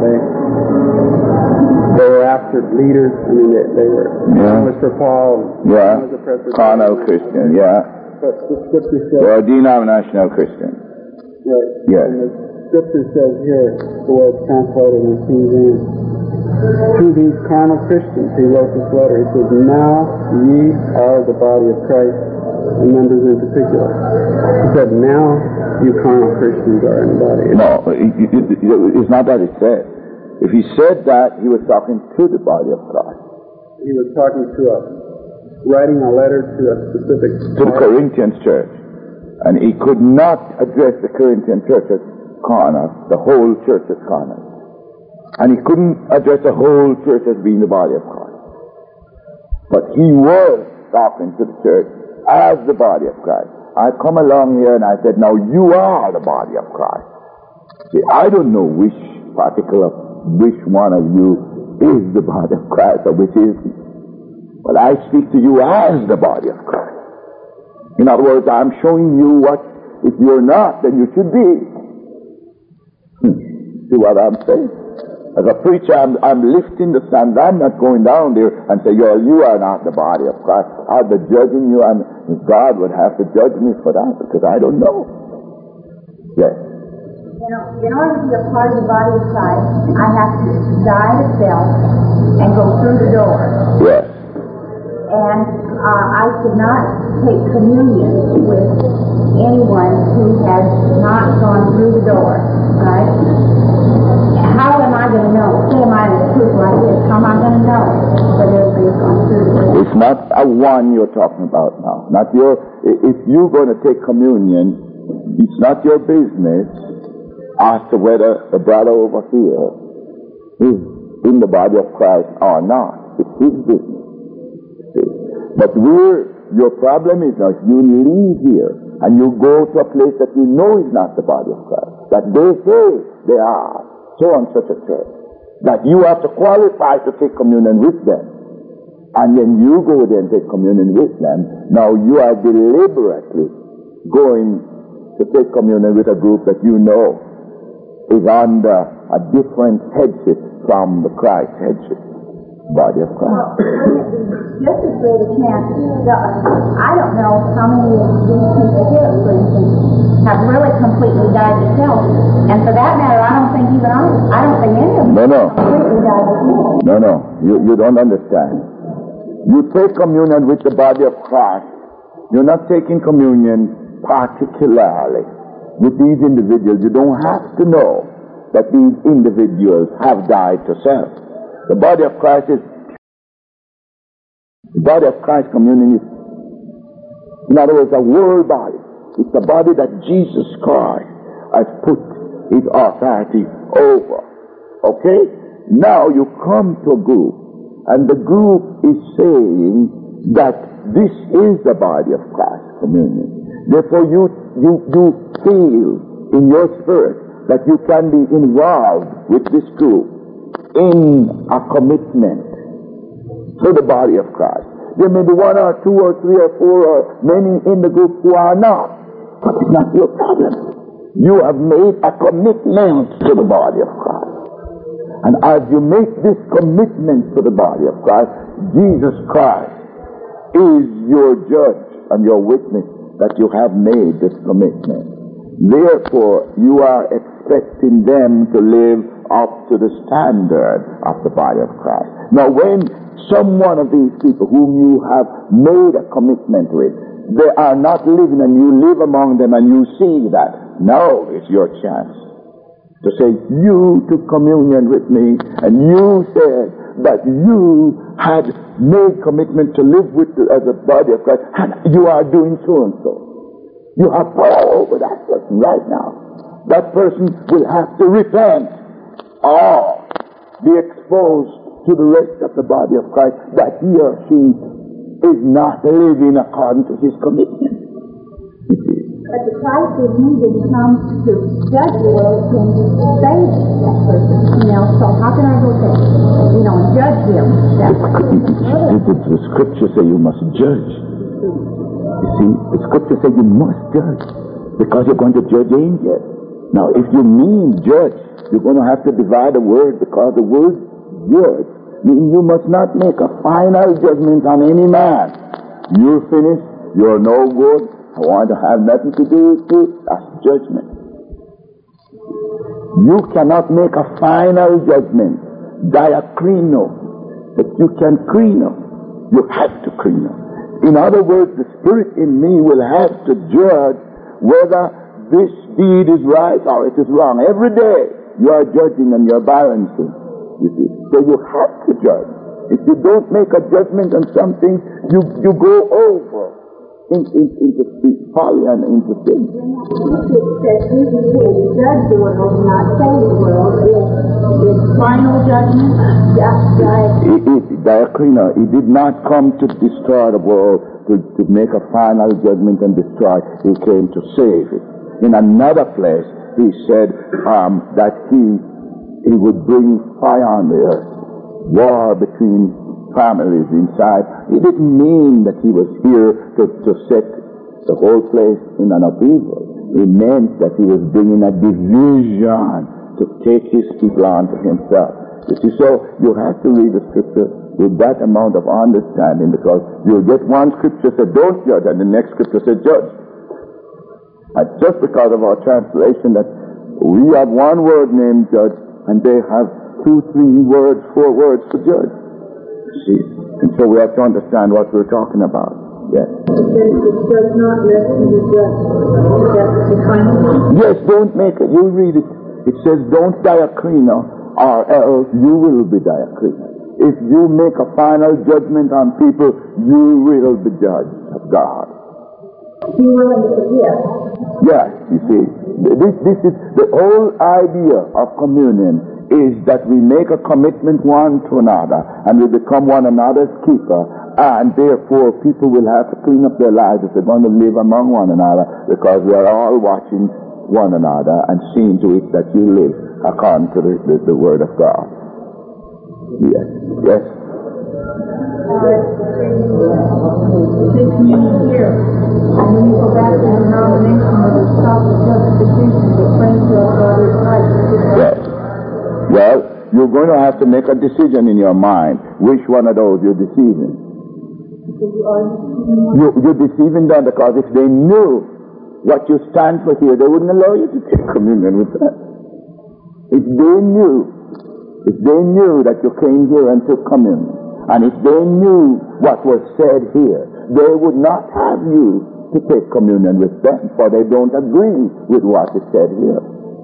They were after leaders. I mean, they were. One was for Paul. Yeah. One was a Presbyterian. Carnal Christian. Yeah. But the scripture says. They're a denominational Christian. Right. Yes. And the scripture says here, the way it's translated in King James, to these carnal Christians, he wrote this letter. He says, now ye are the body of Christ, and members in particular. He said, now you carnal Christians are in the body. No, it's not that it said. If he said that, he was talking to the body of Christ. He was talking to us, writing a letter to a specific to the Corinthian church. And he could not address the Corinthian church as carnal, the whole church as carnal. And he couldn't address the whole church as being the body of Christ. But he was talking to the church as the body of Christ. I come along here and I said, now you are the body of Christ. See, I don't know which one of you is the body of Christ or which isn't. But I speak to you as the body of Christ. In other words, I'm showing you what, if you're not, then you should be. See what I'm saying? As a preacher, I'm lifting the stand. I'm not going down there and say, you are not the body of Christ. I'll be judging you, and God would have to judge me for that, because I don't know. Yes. You know, in order to be a part of the body of Christ, I have to die to self and go through the door. Yes. And I should not take communion with anyone who has not gone through the door, right? How am I going to know? Say I'm in a group like this, how am I going to know that everybody's gone through the door? It's not a one you're talking about now. Not your. If you're going to take communion, it's not your business as to whether the brother over here is in the body of Christ or not. It's his business. But your problem is now, if you leave here and you go to a place that you know is not the body of Christ, that they say they are, so and such a church, that you have to qualify to take communion with them, and then you go there and take communion with them. Now you are deliberately going to take communion with a group that you know is under a different headship from the Christ headship. Body of Christ. Well, wouldn't it be just as great a chance? I don't know how many of these people here, for instance, have really completely died themselves. And for that matter, I don't think any of them completely died themselves. No. You don't understand. You take communion with the body of Christ. You're not taking communion particularly with these individuals. You don't have to know that these individuals have died to self. The body of Christ communion is, in other words, a world body. It's the body that Jesus Christ has put his authority over. Okay? Now you come to a group, and the group is saying that this is the body of Christ communion. Therefore you feel in your spirit that you can be involved with this group in a commitment to the body of Christ. There may be 1 or 2 or 3 or 4 or many in the group who are not, but it's not your problem. You have made a commitment to the body of Christ. And as you make this commitment to the body of Christ, Jesus Christ is your judge and your witness that you have made this commitment. Therefore, you are expecting them to live up to the standard of the body of Christ. Now, when some one of these people whom you have made a commitment with, they are not living and you live among them and you see that, now is your chance to say, you took communion with me and you said that you had made commitment to live with as a body of Christ, and you are doing so and so. You have power over that person right now. That person will have to repent or be exposed to the rest of the body of Christ that he or she is not living according to his commitment. But the Christ is needed to come to judge the world and to save that person. So how can I go there? Judge him. The scripture say you must judge. You see, the scripture say you must judge because you're going to judge angels. Now, if you mean judge, you're going to have to divide the word, because the word judge means you must not make a final judgment on any man. You're finished. You're no good. I want to have nothing to do with you. That's judgment. You cannot make a final judgment, diacrino, but you can crino. You have to crino. In other words, the Spirit in me will have to judge whether this deed is right or it is wrong. Every day you are judging and you're balancing. You see. So you have to judge. If you don't make a judgment on something, you go over into folly and into sin. It says Jesus came to judge the world, not save the world. Is final judgment diacrino. He did not come to destroy the world, to make a final judgment and destroy. He came to save it. In another place, he said that he would bring fire on the earth, war between families inside. He didn't mean that he was here to set the whole place in an upheaval. He meant that he was bringing a division to take his people onto himself. You see, so you have to read the scripture with that amount of understanding, because you'll get one scripture say don't judge and the next scripture say judge. And just because of our translation that we have one word named judge and they have 2, 3 words, 4 words to judge. See? And so we have to understand what we're talking about. Yes. Does not lest you be judged. That's the final one? Yes, don't make it. You read it. It says don't diacrino, or else you will be diacrino. If you make a final judgment on people, you will be judged of God. You willing to forgive? Yes, you see. This is the whole idea of communion, is that we make a commitment one to another and we become one another's keeper, and therefore people will have to clean up their lives if they're going to live among one another, because we are all watching one another and seeing to it that you live according to the word of God. Yes. Yes. Take communion here, and when you go back to the denomination, it will stop the justification, but bring to our brother Christ. Yes. Well, you're going to have to make a decision in your mind which one of those you're deceiving. You're deceiving them because if they knew what you stand for here, they wouldn't allow you to take communion with them. If they knew that you came here and took communion, and if they knew what was said here, they would not have you to take communion with them, for they don't agree with what is said here.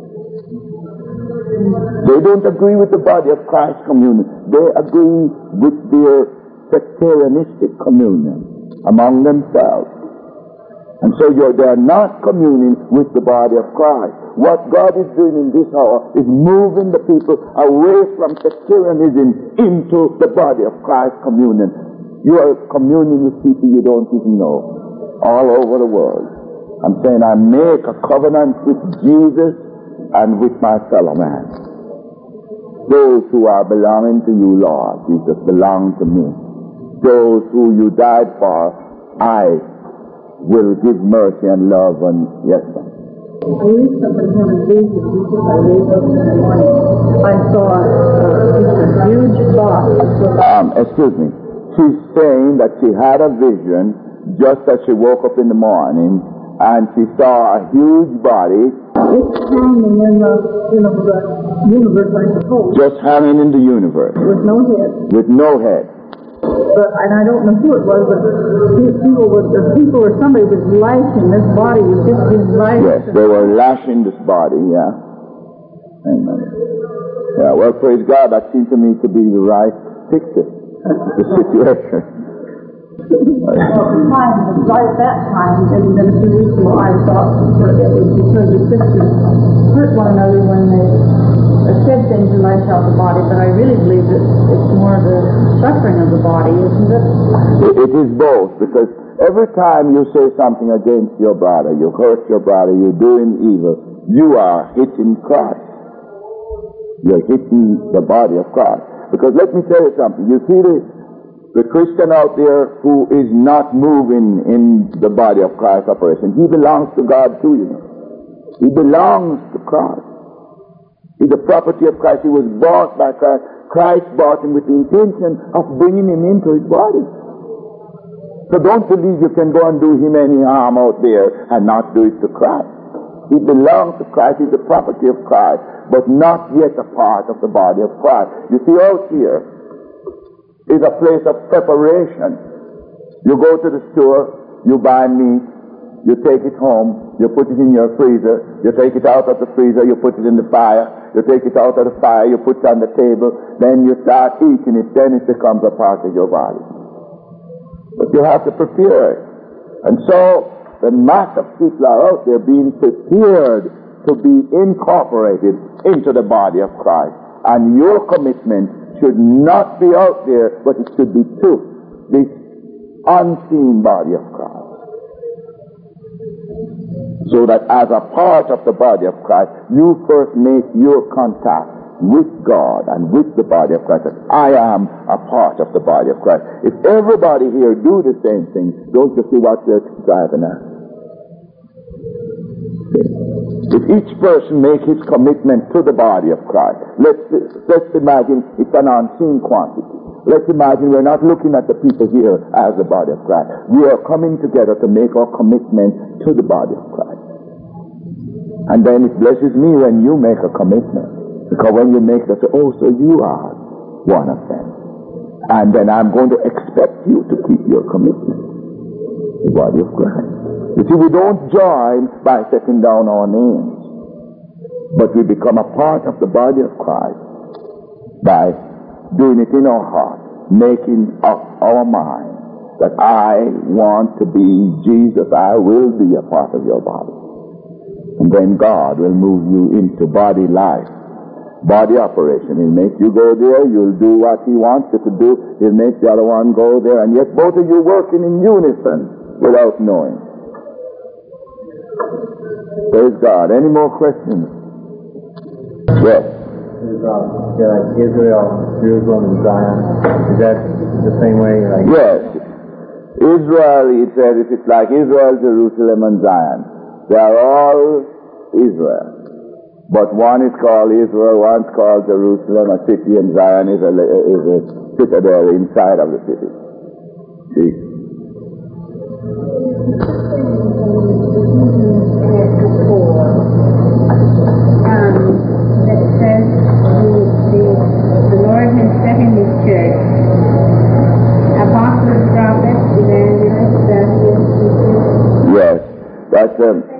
They don't agree with the body of Christ communion. They agree with their sectarianistic communion among themselves. And so they're not communing with the body of Christ. What God is doing in this hour is moving the people away from sectarianism into the body of Christ communion. You are communing with people you don't even know all over the world. I'm saying I make a covenant with Jesus and with my fellow man. Those who are belonging to you, Lord, Jesus, belong to me. Those who you died for, I will give mercy and love and yes, sir. I recently had a vision because I woke up in the morning. I saw a huge box. Excuse me. She's saying that she had a vision just as she woke up in the morning and she saw a huge body. It's hanging in the universe, I suppose. Just hanging in the universe. With no head. With no head. And I don't know who it was, but people or somebody was lashing. This body was just being lashed. Yes, they were lashing this body, yeah. Amen. Yeah, well, praise God, that seemed to me to be the right picture, the situation. Right at that time, in the position I thought that it was because the sisters hurt one another when they said things to lash out the body, but I really believe that it's more the suffering of the body, isn't it? It is both, because every time you say something against your brother, you hurt your brother, you're doing evil, you are hitting Christ. You're hitting the body of Christ. Because let me tell you something, you see the Christian out there who is not moving in the body of Christ operation, he belongs to God too, you know. He belongs to Christ. He's the property of Christ. He was bought by Christ. Christ bought him with the intention of bringing him into his body. So don't believe you can go and do him any harm out there and not do it to Christ. He belongs to Christ. He's the property of Christ, but not yet a part of the body of Christ. You see, out here is a place of preparation. You go to the store, you buy meat, you take it home, you put it in your freezer, you take it out of the freezer, you put it in the fire, you take it out of the fire, you put it on the table, then you start eating it, then it becomes a part of your body. But you have to prepare it. And so, the mass of people are out there being prepared to be incorporated into the body of Christ. And your commitment should not be out there, but it should be to this unseen body of Christ. So that as a part of the body of Christ, you first make your contact with God and with the body of Christ. That I am a part of the body of Christ. If everybody here do the same thing, don't you see what they're driving at? If each person make his commitment to the body of Christ, let's imagine it's an unseen quantity. Let's imagine we're not looking at the people here as the body of Christ. We are coming together to make our commitment to the body of Christ. And then it blesses me when you make a commitment. Because when you make it, I say, oh, so you are one of them. And then I'm going to expect you to keep your commitment to the body of Christ. You see, we don't join by setting down our names, but we become a part of the body of Christ by doing it in our heart, making up our mind that I want to be Jesus. I will be a part of your body. And then God will move you into body life, body operation. He'll make you go there. You'll do what he wants you to do. He'll make the other one go there. And yet both of you working in unison without knowing. Praise God. Any more questions? Yes. Israel, Jerusalem, and Zion. Is that the same way? Yes. Israel, he said, if it's like Israel, Jerusalem, and Zion. They are all Israel. But one is called Israel, one's called Jerusalem, a city, and Zion is a citadel inside of the city. See? It says the Lord has set in His church apostles, prophets, evangelists, pastors, teachers. Yes, that's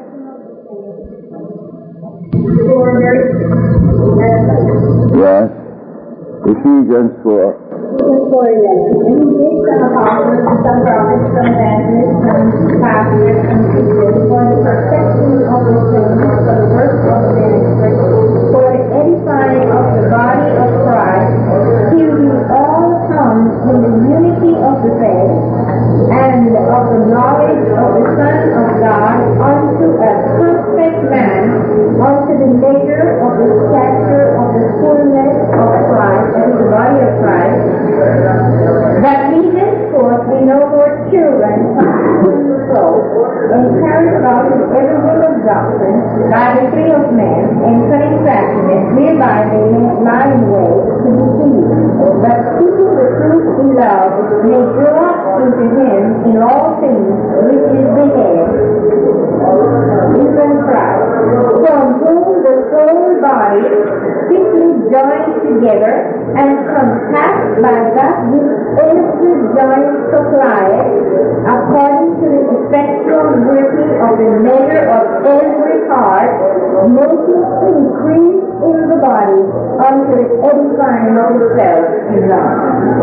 yes, Ephesians 4. And He gave some apostles, some prophets, some evangelists, some pastors, some teachers for the perfecting of the saints, for the work of the ministry, for the edifying of the body of Christ, till we all come in the unity of the faith and of the knowledge of the Son of God, unto a perfect man, unto the measure of the stature of the fullness of Christ, that is the body of Christ, that we henceforth be no more children, tossed and fro, and carried about in every wind of doctrine, by the decree of men, and cunning craftiness, whereby they may lie in wait to deceive. But keeping the truth in love, may grow up into Him in all things, which is the head, even Christ, from whom the whole body, fitly joined together, and compact by that which every joint supplieth, according to the effectual working of the measure of every part, making increase in the body unto the edifying of itself in love.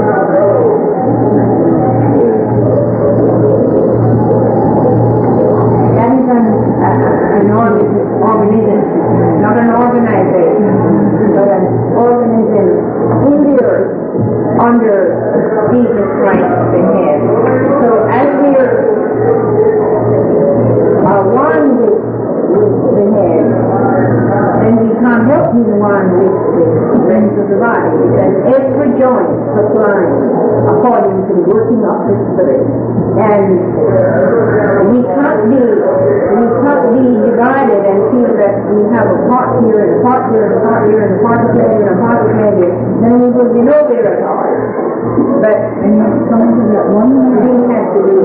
That is an organism, not an organization, but an organism in the earth under Jesus Christ the head. So as we are one with the head, then we can't help being one with the rest of the body, because every joint supplying according to the working of the Spirit. And we can't be divided and feel that we have a part here and a part here and a part here and a part here and a part here. Then we will be nowhere at all. But we have to be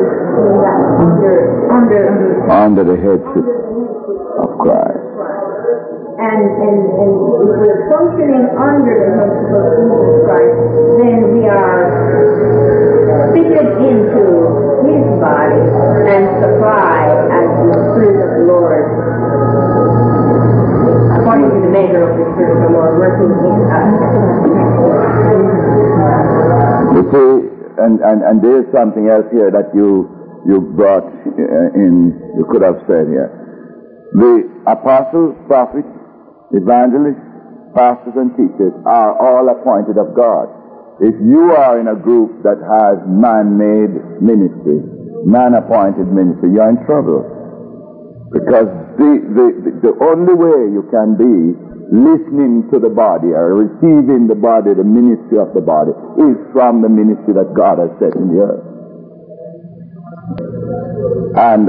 under the headship of Christ. And if we're functioning under the headship of Jesus Christ, then we are fitted into His body and supplied as the Spirit of the Lord, according to the measure of the Spirit of the Lord working in us. You see, and there's something else here that you brought in, you could have said here. The apostles, prophets, evangelists, pastors and teachers are all appointed of God. If you are in a group that has man-made ministry, man-appointed ministry, you're in trouble. Because the only way you can be listening to the body or receiving the body, the ministry of the body, is from the ministry that God has set in the earth. And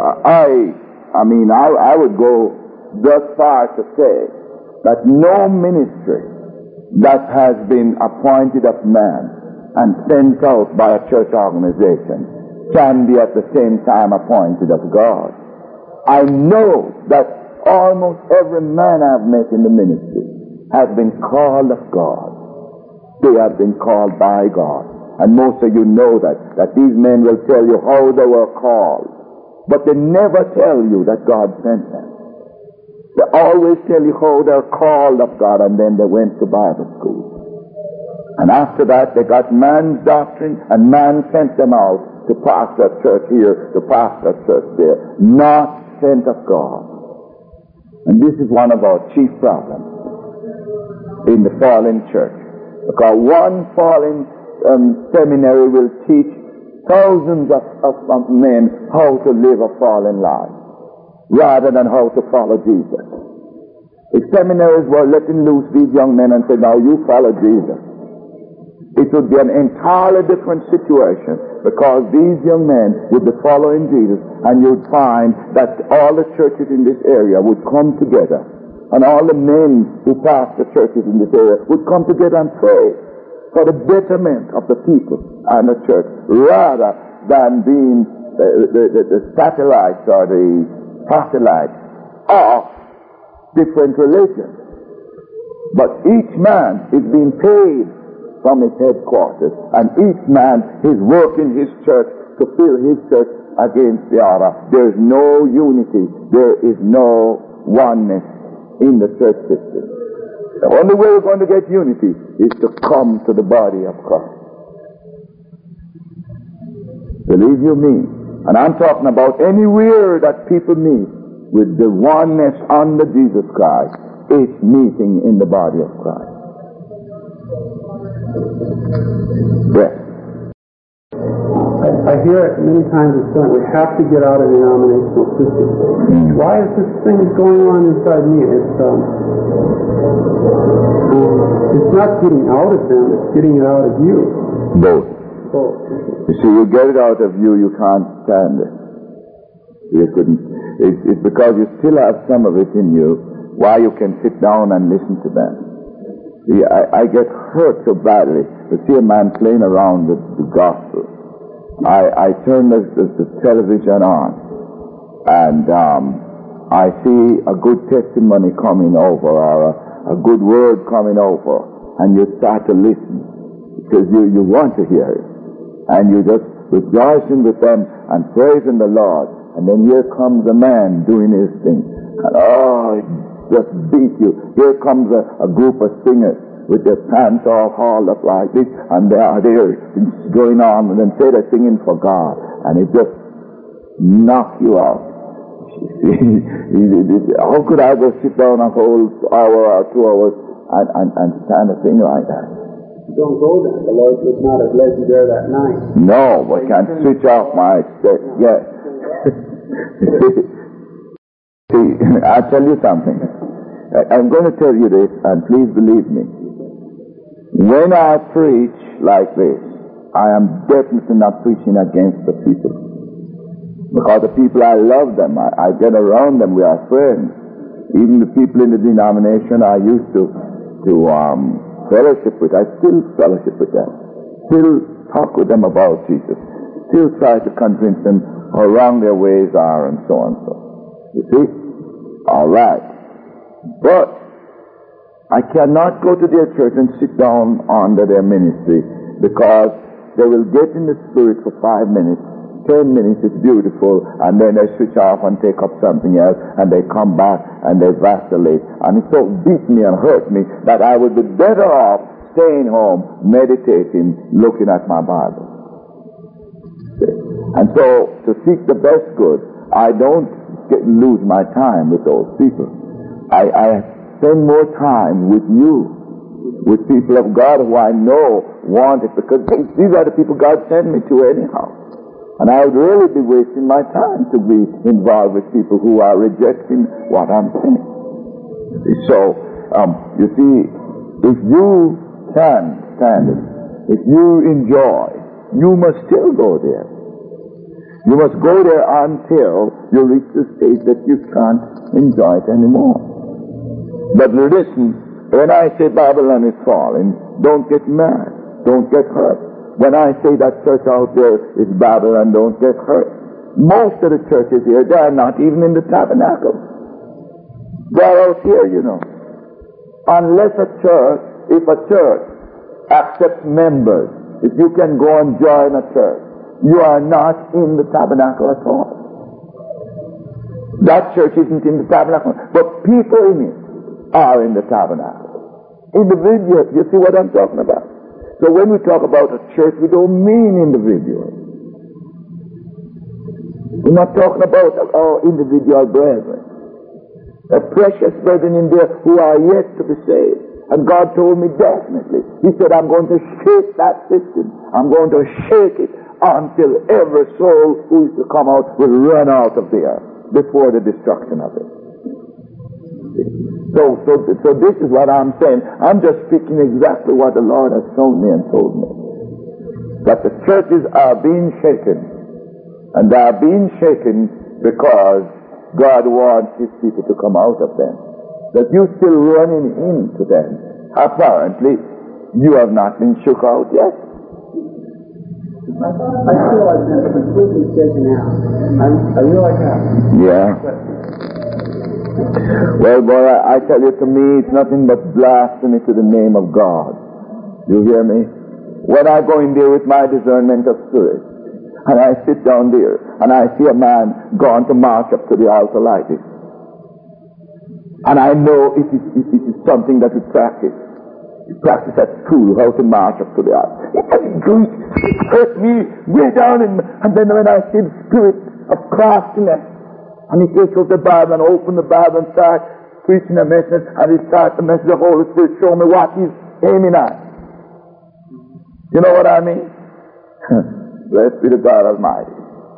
I would go thus far to say that no ministry that has been appointed of man and sent out by a church organization can be at the same time appointed of God. I know that almost every man I've met in the ministry has been called of God. They have been called by God. And most of you know that these men will tell you how they were called. But they never tell you that God sent them. They always tell you how they're called of God, and then they went to Bible school. And after that, they got man's doctrine, and man sent them out to pastor a church here, to pastor a church there. Not sent of God. And this is one of our chief problems in the fallen church. Because one fallen seminary will teach thousands of men how to live a fallen life, rather than how to follow Jesus. If seminaries were letting loose these young men and said, now you follow Jesus, it would be an entirely different situation, because these young men would be following Jesus, and you'd find that all the churches in this area would come together and all the men who pastor churches in this area would come together and pray for the betterment of the people and the church, rather than being the satellites or the proselytes of different religions. But each man is being paid from his headquarters, and each man is working his church to fill his church against the other. There is no unity. There is no oneness in the church system. The only way we're going to get unity is to come to the body of Christ. Believe you me. And I'm talking about anywhere that people meet with the oneness under Jesus Christ, it's meeting in the body of Christ. Yes. I hear it many times it's saying we have to get out of the denominational system. Why is this thing going on inside me? It's not getting out of them, it's getting it out of you. Both. You see, you get it out of you, you can't stand it. You couldn't. It's because you still have some of it in you, why you can sit down and listen to them. See, I get hurt so badly to see a man playing around with the gospel. I turn the television on, and I see a good testimony coming over, or a good word coming over, and you start to listen because you want to hear it, and you just rejoicing with them and praising the Lord, and then here comes a man doing his thing, and it just beats you. Here comes a group of singers with their pants all hauled up like this, and they are there going on, and then say they're singing for God, and it just knocks you out. How could I go sit down a whole hour or 2 hours and stand a thing like that? Don't go there. The Lord would not have led you there that night. No, but can't switch off my set. Yeah. See, I'll tell you something. I'm going to tell you this, and please believe me. When I preach like this, I am definitely not preaching against the people. Because the people, I love them. I get around them. We are friends. Even the people in the denomination I used to fellowship with, I still fellowship with them. Still talk with them about Jesus. Still try to convince them how wrong their ways are and so on and so. You see? All right. But I cannot go to their church and sit down under their ministry, because they will get in the spirit for 5 minutes, 10 minutes, it's beautiful, and then they switch off and take up something else, and they come back and they vacillate. And it so beat me and hurt me that I would be better off staying home, meditating, looking at my Bible. And so, to seek the best good, I don't lose my time with those people. I spend more time with you, with people of God who I know want it, because these are the people God sent me to anyhow. And I would really be wasting my time to be involved with people who are rejecting what I'm saying. So, you see, if you can stand it, if you enjoy, you must still go there. You must go there until you reach the stage that you can't enjoy it anymore. But listen, when I say Babylon is falling, don't get mad. Don't get hurt. When I say that church out there is Babylon, don't get hurt. Most of the churches here, they are not even in the tabernacle. They are out here, you know. Unless if a church accepts members, if you can go and join a church, you are not in the tabernacle at all. That church isn't in the tabernacle, but people in it are in the tabernacle. Individuals, you see what I'm talking about? So when we talk about a church, we don't mean individuals. We're not talking about our individual brethren. The precious brethren in there who are yet to be saved. And God told me definitely. He said, I'm going to shake that system. I'm going to shake it until every soul who is to come out will run out of there before the destruction of it. So this is what I'm saying. I'm just speaking exactly what the Lord has shown me and told me. That the churches are being shaken. And they are being shaken because God wants His people to come out of them. that you're still running into them. Apparently, you have not been shook out yet. I feel like I'm completely shaken out. I really have. Yeah. Well, boy, I tell you, to me, it's nothing but blasphemy to the name of God. You hear me? When I go in there with my discernment of spirit, and I sit down there, and I see a man going to march up to the altar like this, and I know it is something that we practice. We practice at school, how to march up to the altar. It hurt me way down, and then when I see the spirit of craftiness, and he takes out the Bible and open the Bible and starts preaching a message, and he starts the message, the Holy Spirit show me what he's aiming at. You know what I mean? Blessed be the God Almighty.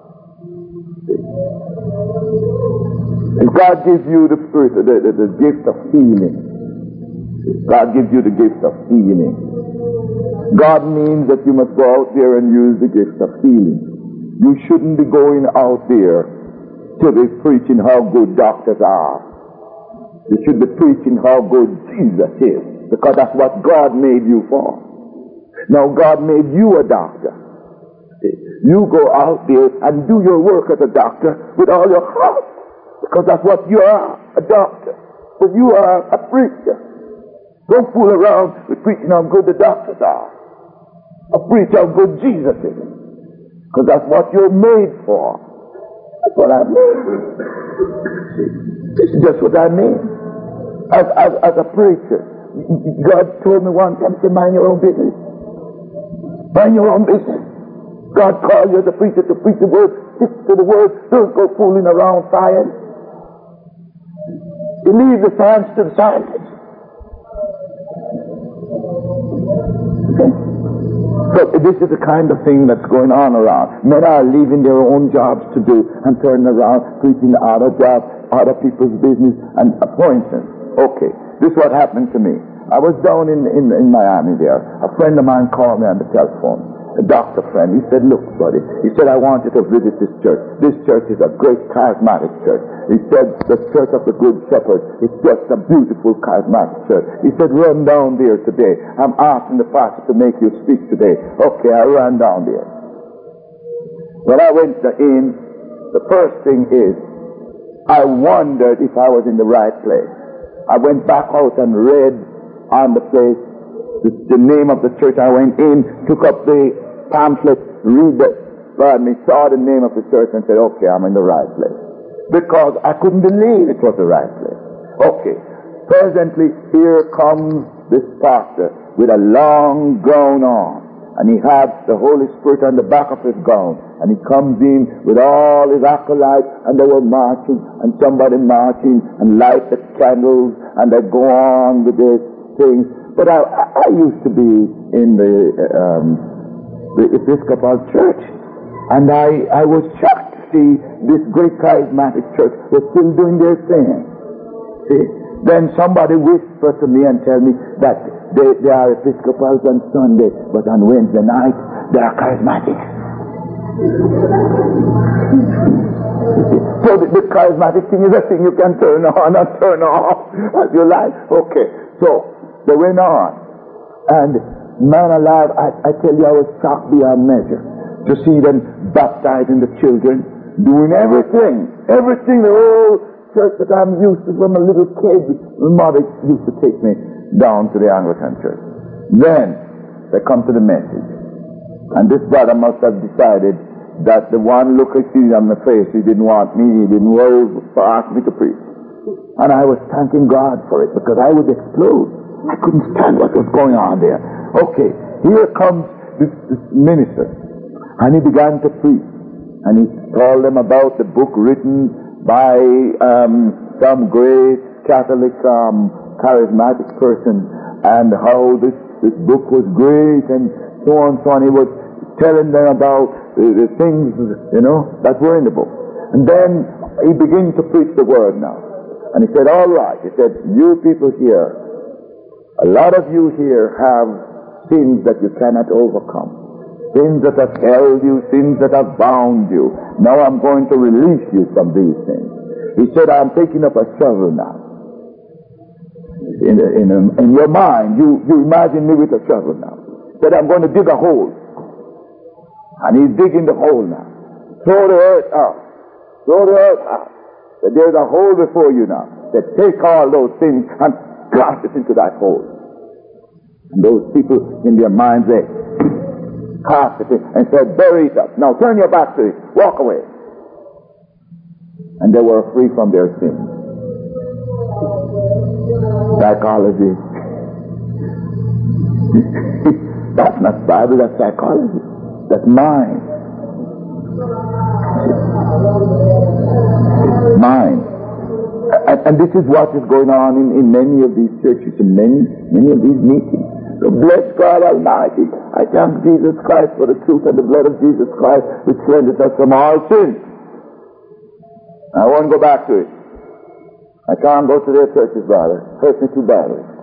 If God gives you the spirit, the gift of healing, God gives you the gift of healing. God means that you must go out there and use the gift of healing. You shouldn't be going out there to be preaching how good doctors are. You should be preaching how good Jesus is, because that's what God made you for. Now God made you a doctor. You go out there and do your work as a doctor with all your heart, because that's what you are, a doctor. But you are a preacher. Don't fool around with preaching how good the doctors are. Or preach how good Jesus is, because that's what you're made for. That's what I mean. This is just what I mean. As a preacher, God told me one time, say, mind your own business. Mind your own business. God called you as a preacher to preach the word, stick to the word, don't go fooling around science. You leave the science to the scientists. Okay? So this is the kind of thing that's going on around. Men are leaving their own jobs to do and turning around, preaching other jobs, other people's business, and appointments. Okay, this is what happened to me. I was down in Miami there. A friend of mine called me on the telephone, a doctor friend. He said, look, buddy, he said, I want you to visit this church. This church is a great charismatic church. He said, the Church of the Good Shepherd is just a beautiful charismatic church. He said, run down there today. I'm asking the pastor to make you speak today. Okay, I ran down there. When I went in, the first thing is, I wondered if I was in the right place. I went back out and read on the place the name of the church. I went in, took up the pamphlet, saw the name of the church and said, okay, I'm in the right place. Because I couldn't believe it was the right place. Okay, presently here comes this pastor with a long gown on, and he had the Holy Spirit on the back of his gown, and he comes in with all his acolytes, and they were marching, and somebody marching, and light the candles, and they go on with this thing. But I used to be in the Episcopal Church, and I was shocked to see this great charismatic church was still doing their thing. See? Then somebody whispered to me and tell me that they are Episcopals on Sunday, but on Wednesday night they are charismatic. So the charismatic thing is a thing you can turn on and turn off as you like. Okay, so they went on, and man alive, I tell you, I was shocked beyond measure to see them baptizing the children, doing everything, the whole church that I'm used to from a little kid. My mother used to take me down to the Anglican church. Then they come to the message, and this brother must have decided that the one look I see on my face, he didn't want me, he didn't worry to ask me to preach. And I was thanking God for it, because I would explode. I couldn't stand what was going on there. Okay, here comes this minister, and he began to preach, and he told them about the book written by some great Catholic charismatic person, and how this book was great, and so on, so on. He was telling them about the things, that were in the book. And then he began to preach the word now. And he said, all right, he said, you people here, a lot of you here have sins that you cannot overcome. Sins that have held you, sins that have bound you. Now I'm going to release you from these things. He said, I'm taking up a shovel now. in your mind, you imagine me with a shovel now. Said, I'm going to dig a hole. And he's digging the hole now. Throw the earth out. Throw the earth out. That there's a hole before you now. That take all those things and cast it into that hole. And those people in their minds, they cast it in and said, bury it up. Now turn your back to it. Walk away. And they were free from their sins. Psychology. That's not Bible, that's psychology. That's mind. Mind. And this is what is going on in many of these churches, in many of these meetings. So bless God Almighty. I thank Jesus Christ for the truth and the blood of Jesus Christ which cleanses us from all sins. I won't go back to it. I can't go to their churches, brother. It hurts me too badly.